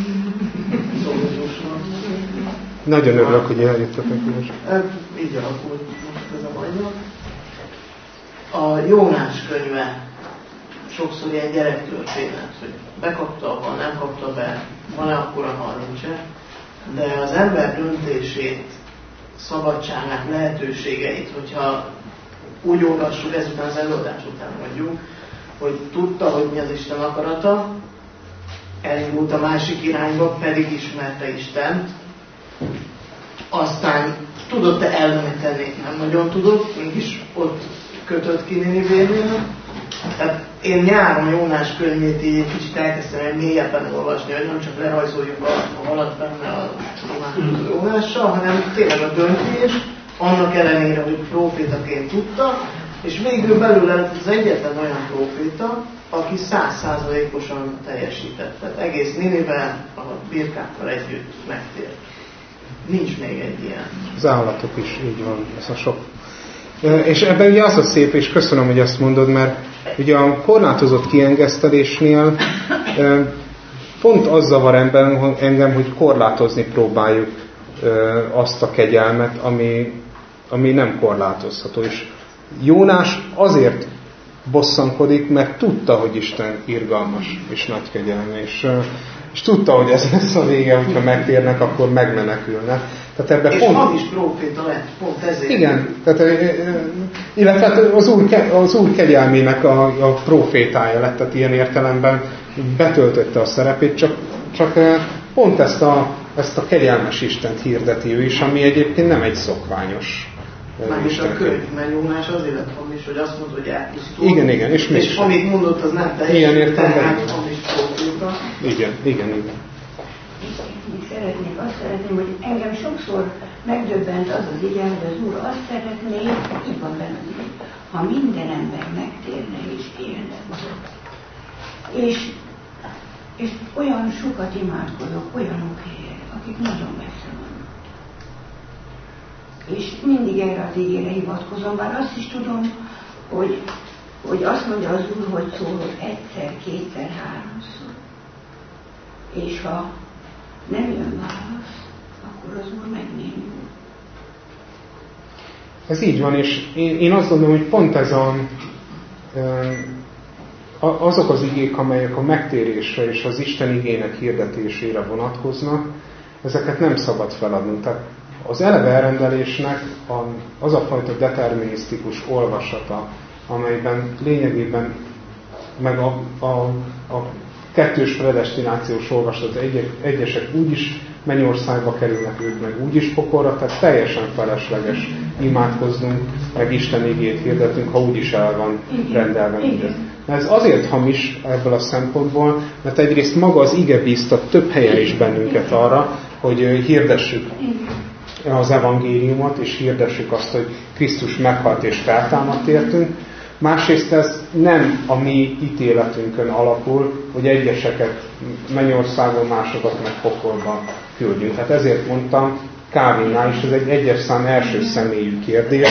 Nagyon örülök, hogy eljöttetek most. Így alakult most ez a bajnak. A Jónás könyve sokszor ilyen gyerektörténet, hogy bekapta, ha nem kapta be, van-e akkora, ha nincsen, de az ember döntését, szabadságát, lehetőségeit, hogyha úgy olvassuk ezután az előadás után mondjuk, hogy tudta, hogy mi az Isten akarata, elindult a másik irányba, pedig ismerte Istent, aztán tudott-e ellene tenni? Nem nagyon tudott, mégis ott kötött ki Ninivénél. Tehát én nyáron Jónás könyvét így egy kicsit elkezdtem egy mélyebben olvasni, hogy nem csak lerajzoljuk a halat benne a Jónással, hanem tényleg a döntés, annak ellenére, hogy prófétaként tudta, és végül belőle az egyetlen olyan próféta, aki 100%-osan teljesített. Tehát egész Ninive a birkákkal együtt megtért. Nincs még egy ilyen. Az állatok is így van, ez a sok. És ebben ugye az a szép, és köszönöm, hogy ezt mondod, mert ugye a korlátozott kiengesztelésnél pont az zavar engem, hogy korlátozni próbáljuk azt a kegyelmet, ami nem korlátozható. És Jónás azért bosszankodik, mert tudta, hogy Isten irgalmas és nagy kegyelme, és tudta, hogy ez lesz a vége, hogyha megtérnek, akkor megmenekülnek. Tehát ebbe és pont... is próféta lett, pont ezért. Igen, tehát, illetve az Úr kegyelmének a prófétája lett, tehát ilyen értelemben betöltötte a szerepét, csak pont ezt a kegyelmes Istent hirdeti ő is, ami egyébként nem egy szokványos Mármint a könyv, mert Jónás azért lett hamis, hogy azt mondta, hogy elpusztul. Igen, és amit mondott, az nem teljes, tehát hamis próféta. Igen. Azt szeretném, hogy engem sokszor megdöbbent az az ige, hogy az Úr azt szeretné, így van benne, ha minden ember megtérne és élne. És olyan sokat imádkozok olyanokért, akik nagyon messze vannak. És mindig erre az igére hivatkozom, bár azt is tudom, hogy azt mondja az Úr, hogy szólod egyszer, kétszer, háromszor. És ha nem jön válasz, akkor az Úr megnémul. Ez így van, és én azt gondolom, hogy pont ez azok az igék, amelyek a megtérésre és az Isten igének hirdetésére vonatkoznak, ezeket nem szabad feladnunk. Tehát az eleve elrendelésnek az a fajta determinisztikus olvasata, amelyben lényegében meg a kettős predestinációs olvasat, egyesek úgyis mennyországba kerülnek, ők meg úgyis pokolra, tehát teljesen felesleges imádkoznunk, meg Isten igét hirdetünk, ha úgyis el van rendelve mindez. Ez azért hamis ebből a szempontból, mert egyrészt maga az ige bíztat több helyen is bennünket arra, hogy hirdessük az evangéliumot, és hirdessük azt, hogy Krisztus meghalt és feltámadt értünk. Másrészt ez nem a mi ítéletünkön alapul, hogy egyeseket mennyországon, másokat meg pokolba küldjünk. Hát ezért mondtam, Calvinnál is ez egy egyes szám első személyű kérdés.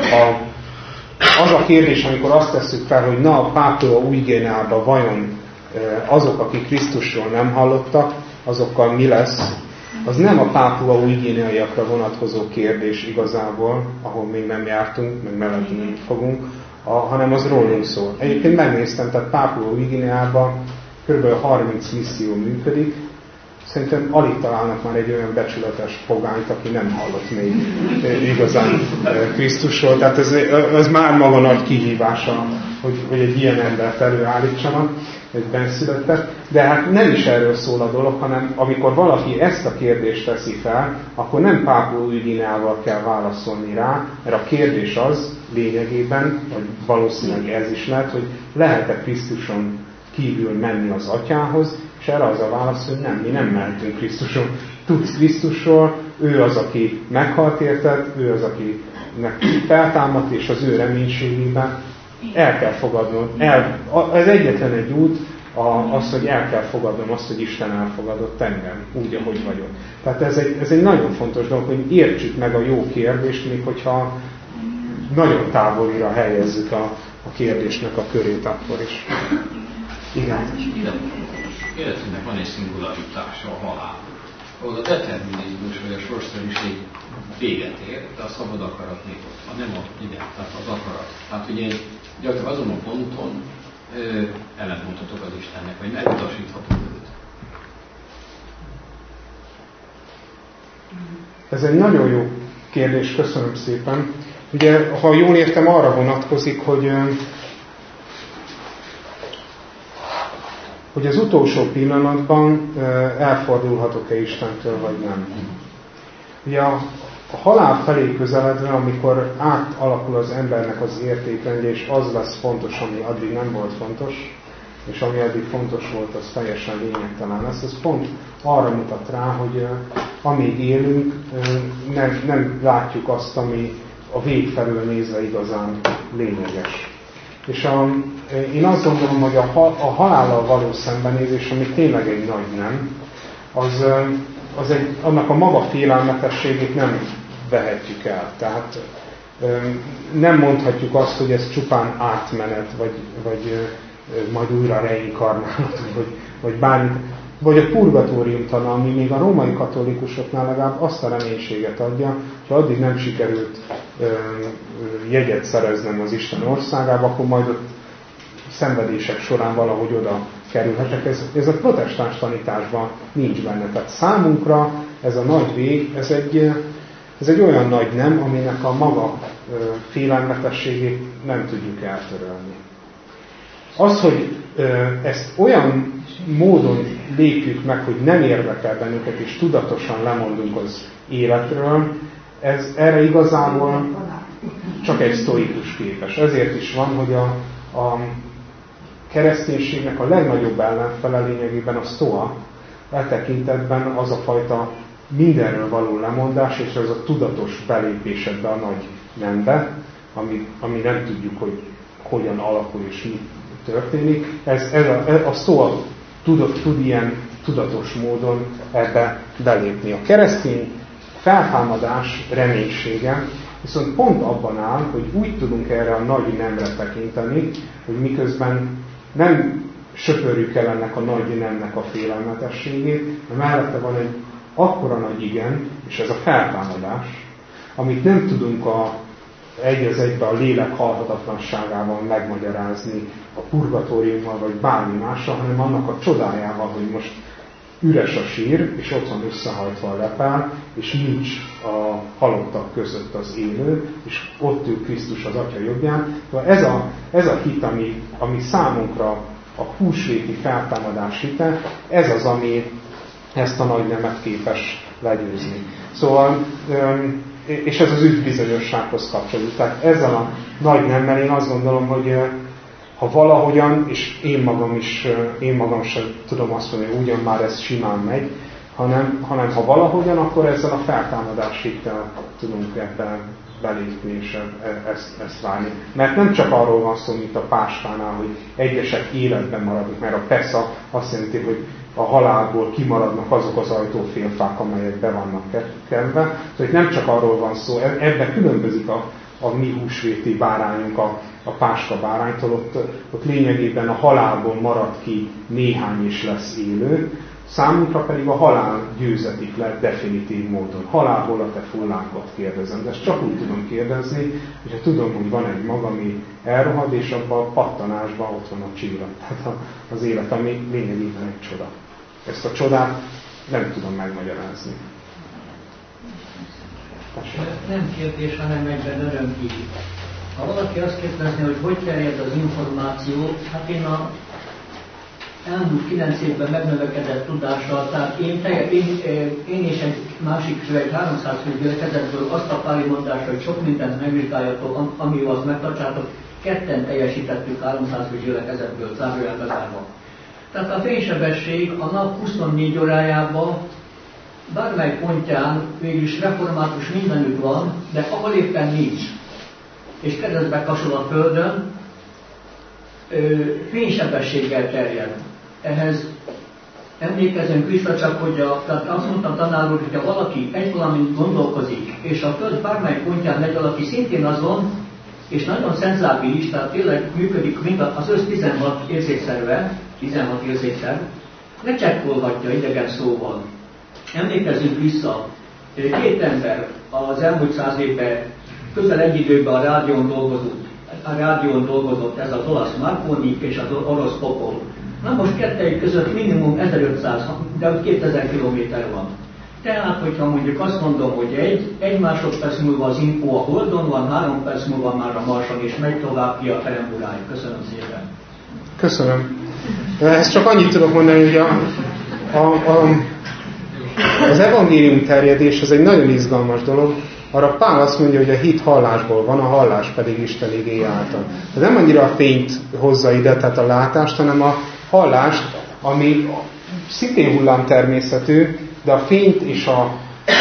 Az a kérdés, amikor azt tesszük fel, hogy na, a Pápua Új-Guineában vajon azok, akik Krisztusról nem hallottak, azokkal mi lesz, az nem a Pápua Új-Guineaiakra vonatkozó kérdés igazából, ahol még nem jártunk, meg mellett nem fogunk, hanem az rólunk szól. Egyébként megnéztem, tehát Pápua Új-Guineában kb. 30 misszió működik. Szerintem alig találnak már egy olyan becsületes pogányt, aki nem hallott még igazán Krisztusról. Tehát ez már maga nagy kihívása, hogy egy ilyen embert előállítsanak, egy benszülöttet. De hát nem is erről szól a dolog, hanem amikor valaki ezt a kérdést teszi fel, akkor nem Pápua Új-Guineával kell válaszolni rá, mert a kérdés az lényegében, vagy valószínűleg ez is lehet, hogy lehet-e Krisztuson kívül menni az Atyához, és erre az a válasz, hogy nem, mi nem mentünk Krisztuson. Tudsz Krisztusról, ő az, aki meghalt érted, ő az, akinek feltámadt, és az ő reménységében el kell fogadnod. Ez egyetlen egy út, az, hogy el kell fogadnom azt, hogy Isten elfogadott engem, úgy, ahogy vagyok. Tehát ez egy nagyon fontos dolog, hogy értsük meg a jó kérdést, még hogyha nagyon távolira helyezzük a kérdésnek a körét akkor is. Igen. Életünknek van egy szingularitása, a halál. ahol a determinizmus vagy a sorsszerűség véget ér, de a szabad akarat még ott, nem igen, tehát az akarat. Tehát ugye gyakorlatilag azon a ponton ellentmondhatok az Istennek, vagy megutasíthatok őt. Ez egy nagyon jó kérdés, köszönöm szépen. Ugye, ha jól értem, arra vonatkozik, hogy az utolsó pillanatban elfordulhatok-e Istentől, vagy nem. Ugye a halál felé közeledve, amikor átalakul az embernek az értékrendje, és az lesz fontos, ami addig nem volt fontos, és ami addig fontos volt, az teljesen lényegtelen lesz. Ez pont arra mutat rá, hogy amíg élünk, nem látjuk azt, ami a vég felől nézve igazán lényeges. És én azt gondolom, hogy a halállal való szembenézés, ami tényleg egy nagy nem, annak a maga félelmetességét nem vehetjük el. Tehát nem mondhatjuk azt, hogy ez csupán átmenet, vagy majd újra reinkarnálhatunk, vagy bármit. Vagy a purgatóriumtana, ami még a római katolikusoknál legalább azt a reménységet adja, hogy addig nem sikerült jegyet szereznem az Isten országába, akkor majd ott szenvedések során valahogy oda kerülhetek. Ez a protestáns tanításban nincs benne. Tehát számunkra ez a nagy vég, ez egy olyan nagy nem, aminek a maga félelmetességét nem tudjuk eltörölni. Az, hogy ezt olyan módon lépjük meg, hogy nem érdekel bennünket, és tudatosan lemondunk az életről, erre igazából csak egy sztoikus képes. Ezért is van, hogy a kereszténységnek a legnagyobb ellenfele lényegében a sztoa, tekintetben az a fajta mindenről való lemondás, és ez a tudatos belépés ebbe a nagy nembe, ami nem tudjuk, hogy hogyan alakul és mi történik. A sztoa tud ilyen tudatos módon ebbe belépni. A keresztény feltámadás reménysége viszont pont abban áll, hogy úgy tudunk erre a nagy nemre tekinteni, hogy miközben nem söpörjük el ennek a nagy nemnek a félelmetességét, de mellette van egy akkora nagy igen, és ez a feltámadás, amit nem tudunk egy az egybe a lélek halhatatlanságával megmagyarázni, a purgatóriummal vagy bármi mással, hanem annak a csodájával, hogy most üres a sír, és ott van összehajtva a lepál, és nincs a halottak között az élő, és ott ül Krisztus az Atya jobbján. Ez a hit, ami számunkra a húsvéti feltámadás hite, ez az, ami ezt a nagy nemet képes legyőzni. Szóval, és ez az üdvbizonyossághoz kapcsolódik. Tehát ezzel a nagy nemmel én azt gondolom, hogy ha valahogyan, és én magam sem tudom azt mondani, hogy ugyan már ez simán megy, hanem ha valahogyan, akkor ezzel a feltámadás hittel tudunk ebben belépni és ezt várni. Mert nem csak arról van szó, mint a pástánál, hogy egyesek életben maradnak, mert a pesza azt jelenti, hogy a halálból kimaradnak azok az ajtófélfák, amelyek be vannak kenve. Tehát nem csak arról van szó, ebben különbözik a mi húsvéti bárányunk a páska báránytól, ott lényegében a halálból marad ki néhány is lesz élő, számunkra pedig a halál győzetik le definitív módon. Halálból a te fullánkot kérdezem, de ezt csak úgy tudom kérdezni, hogyha tudom, hogy van egy mag, ami elrohad, és abban a pattanásban ott van a csillag. Tehát az élet, ami lényegében egy csoda. Ezt a csodát nem tudom megmagyarázni. Nem kérdés, hanem egyben örömhír. Ha valaki azt kérdezni, hogy terjed az információ, hát én a elmúlt 9 évben megnövekedett tudással, tehát én és egy másik szöveg 300 fő gyülekezetből azt a pályamondásra, hogy sok mindent megvizsgáljatok, ami azt megtartsátok, ketten teljesítettük 300 fő gyülekezetből, zárójelbe zárva. Tehát a fénysebesség a nap 24 órájában bármely pontján végülis református mindenütt van, de ahol éppen nincs, és keresztbe kasol a földön, fénysebességgel terjed. Ehhez emlékezünk vissza csak, hogy tehát azt mondtam tanár úr, hogy ha valaki egy valamint gondolkozik, és a föld bármely pontján megy valaki szintén azon, és nagyon szenzábilis, tehát tényleg működik mind az össz 16 érzékszerve, 16 érzékszer, ne csekkolhatja idegen szóval. Emlékezzünk vissza, két ember az elmúlt 100 évben közel egy időben a rádión dolgozott ez az olasz Marconi és az orosz Popol. Na most kettőjük között minimum 1500, de 2000 kilométer van. Tehát, hogyha mondjuk azt mondom, hogy egy másodperc múlva az Info a Holdon van, 3 perc múlva már a Marson, és megy tovább ki a Peremburáig. Köszönöm szépen. Köszönöm. Ezt csak annyit tudok mondani, hogy az evangélium terjedés az egy nagyon izgalmas dolog. Arra Pál azt mondja, hogy a hit hallásból van, a hallás pedig Isten igéje által. De nem annyira a fényt hozza ide, tehát a látást, hanem a hallást, ami szintén hullámtermészetű, de a fényt és a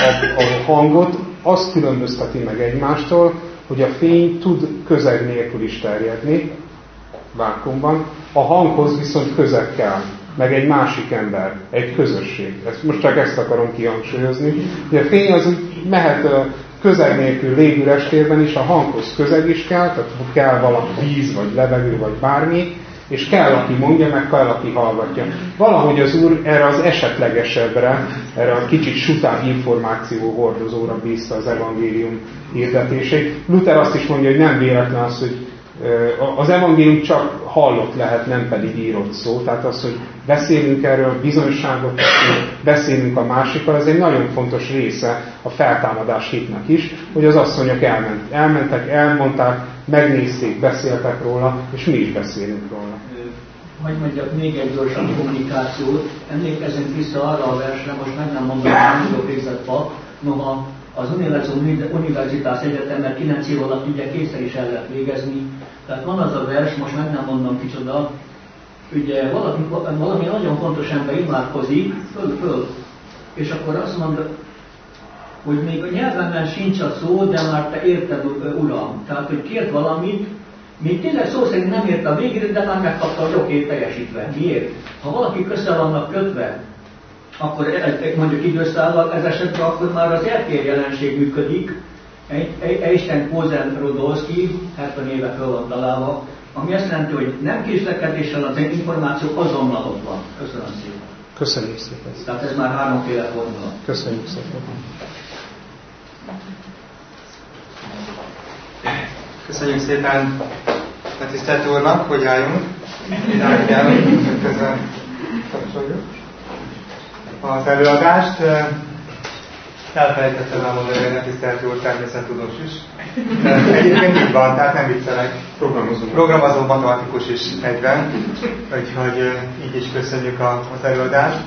hangot azt különbözteti meg egymástól, hogy a fény tud közeg nélkül is terjedni, vákuumban, a hanghoz viszont közeg kell, meg egy másik ember, egy közösség. Most csak ezt akarom kihangsúlyozni. A fény az mehet közeg nélkül légüres térben is, a hanghoz közeg is kell, tehát kell valami víz, vagy levegő, vagy bármi, és kell, aki mondja, meg kell, aki hallgatja. Valahogy az Úr erre az esetlegesebbre, erre a kicsit sutább információ hordozóra bízta az evangélium hirdetését. Luther azt is mondja, hogy nem véletlen az, hogy az evangélium csak hallott lehet, nem pedig írott szó. Tehát az, hogy beszélünk erről, bizonyságot beszélünk a másikkal, ez egy nagyon fontos része a feltámadás hitnek is, hogy az asszonyok elmentek, elmondták, megnézték, beszéltek róla, és mi is beszélünk róla. Hogy mondjak még egy gyorsan kommunikációt, emlékezzünk vissza arra a versre, most meg nem mondom, hogy nem tudok végzett pap, noha az Universitás Egyetemben 9 év alatt ugye kétszer is el lehet végezni. Tehát van az a vers, most meg nem mondom kicsoda, ugye valami nagyon fontos ember imádkozik, föl, és akkor azt mondja, hogy még a nyelvemben sincs a szó, de már te érted, Uram. Tehát, hogy kért valamit, még tényleg szó szerint nem ért a végére, de már megkapta a jogét teljesítve. Miért? Ha valaki össze vannak kötve, akkor mondjuk időszállal, ez esetben akkor már az eltér jelenség működik. Einstein Kozen Rodolszki, 70 éve föl van találva, ami azt jelenti, hogy nem késlekedéssel az információ azonnal ott van. Köszönöm szépen. Köszönjük szépen. Tehát ez már 3 fordulat. Köszönjük szépen. Köszönjük szépen a tisztelt Úrnak, hogy álljunk. Idárjál, közben kapcsoljuk az előadást. Elfelejtettem elmondani, hogy a tisztelt Úr természettudós is. Egyébként így van, tehát nem viccelek. Programozó matematikus is egyben. Úgyhogy így is köszönjük az előadást.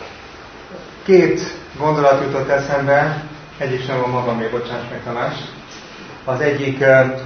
2 gondolat jutott eszembe, egyik sem van magam, még bocsáss meg Tamás. Az egyik,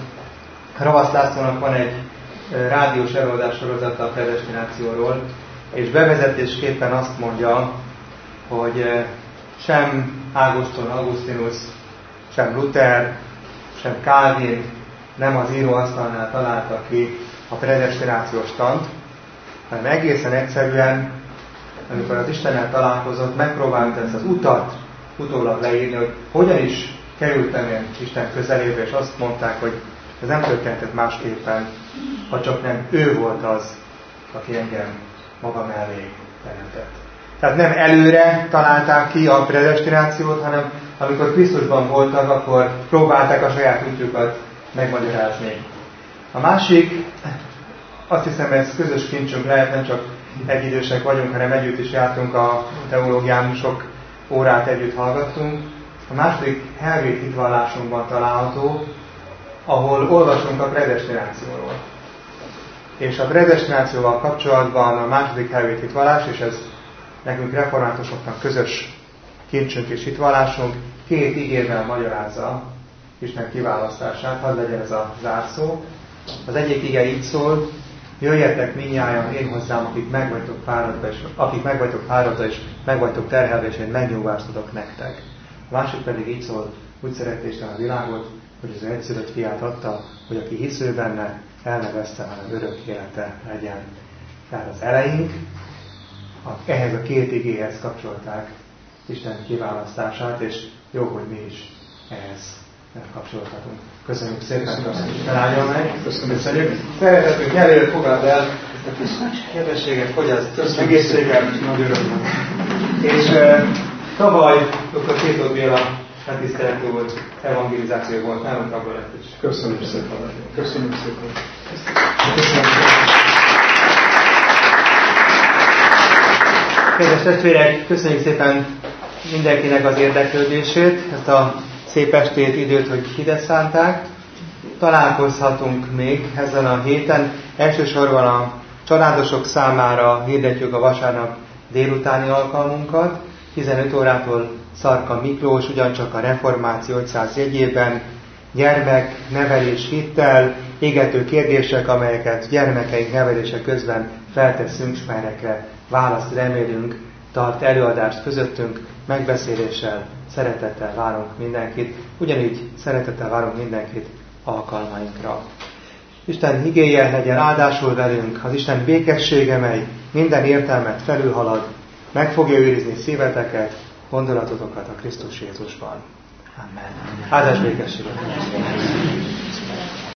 Ravasz Lászlónak van egy rádiós előadás sorozata a predestinációról, és bevezetésképpen azt mondja, hogy sem Ágoston Augustinus, sem Luther, sem Calvin nem az íróasztalnál találta ki a predestinációs tant, hanem egészen egyszerűen, amikor az Istennel találkozott, megpróbált ezt az utat utólag leírni, hogy hogyan is kerültem én Isten közelébe, és azt mondták, hogy ez nem történhetett másképpen, ha csak nem ő volt az, aki engem maga mellé teremtett. Tehát nem előre találták ki a predestinációt, hanem amikor Krisztusban voltak, akkor próbálták a saját útjukat megmagyarázni. A másik, azt hiszem, ez közös kincsünk lehet, nem csak egyidősek vagyunk, hanem együtt is jártunk a teológián, sok órát együtt hallgattunk. A második helvét hitvallásunkban található, ahol olvasunk a predestinációról. És a predestinációval kapcsolatban a második helvét hitvallás, és ez nekünk reformátusoknak közös kincsünk és hitvallásunk, 2 igével magyarázza Isten kiválasztását, hadd legyen ez a zárszó. Az egyik ige így szól: jöjjetek mindnyájan én hozzám, akik meg vagytok fáradva, és meg vagytok terhelve, és én megnyugvást adok nektek. A másik pedig így szól: úgy szerette Isten a világot, hogy az egyszülött fiát adta, hogy aki hisző benne, el ne veszte, hanem örök élete legyen. Tehát az eleink ehhez a 2 igéhez kapcsolták Isten kiválasztását, és jó, hogy mi is ehhez kapcsolhatunk. Köszönjük szépen, hogy Isten áldjon meg. Köszönjük. Szeretetünk előtt fogadd el ezt a kis kedvességet, hogy az egészséggel, nagy örömmel. És Tavaly dr. Kétor Béla megtisztelhető volt, evangelizáció volt, nálunk abban lett is. Köszönöm szépen. Köszönöm szépen. Kedves testvérek, köszönjük szépen mindenkinek az érdeklődését, ezt a szép estét, időt, hogy ide szánták. Találkozhatunk még ezen a héten. Elsősorban a családosok számára hirdetjük a vasárnap délutáni alkalmunkat. 15 órától Szarka Miklós, ugyancsak a Reformáció 500 jegyében, gyermeknevelés hittel, égető kérdések, amelyeket gyermekeink nevelése közben felteszünk, s melyekre választ remélünk, tart előadást közöttünk, megbeszéléssel, szeretettel várunk mindenkit, ugyanígy szeretettel várunk mindenkit alkalmainkra. Isten igéje legyen áldásul velünk, az Isten békessége, mely minden értelmet felülhalad, meg fogja őrizni szíveteket, gondolatotokat a Krisztus Jézusban. Amen. Áldás békességet!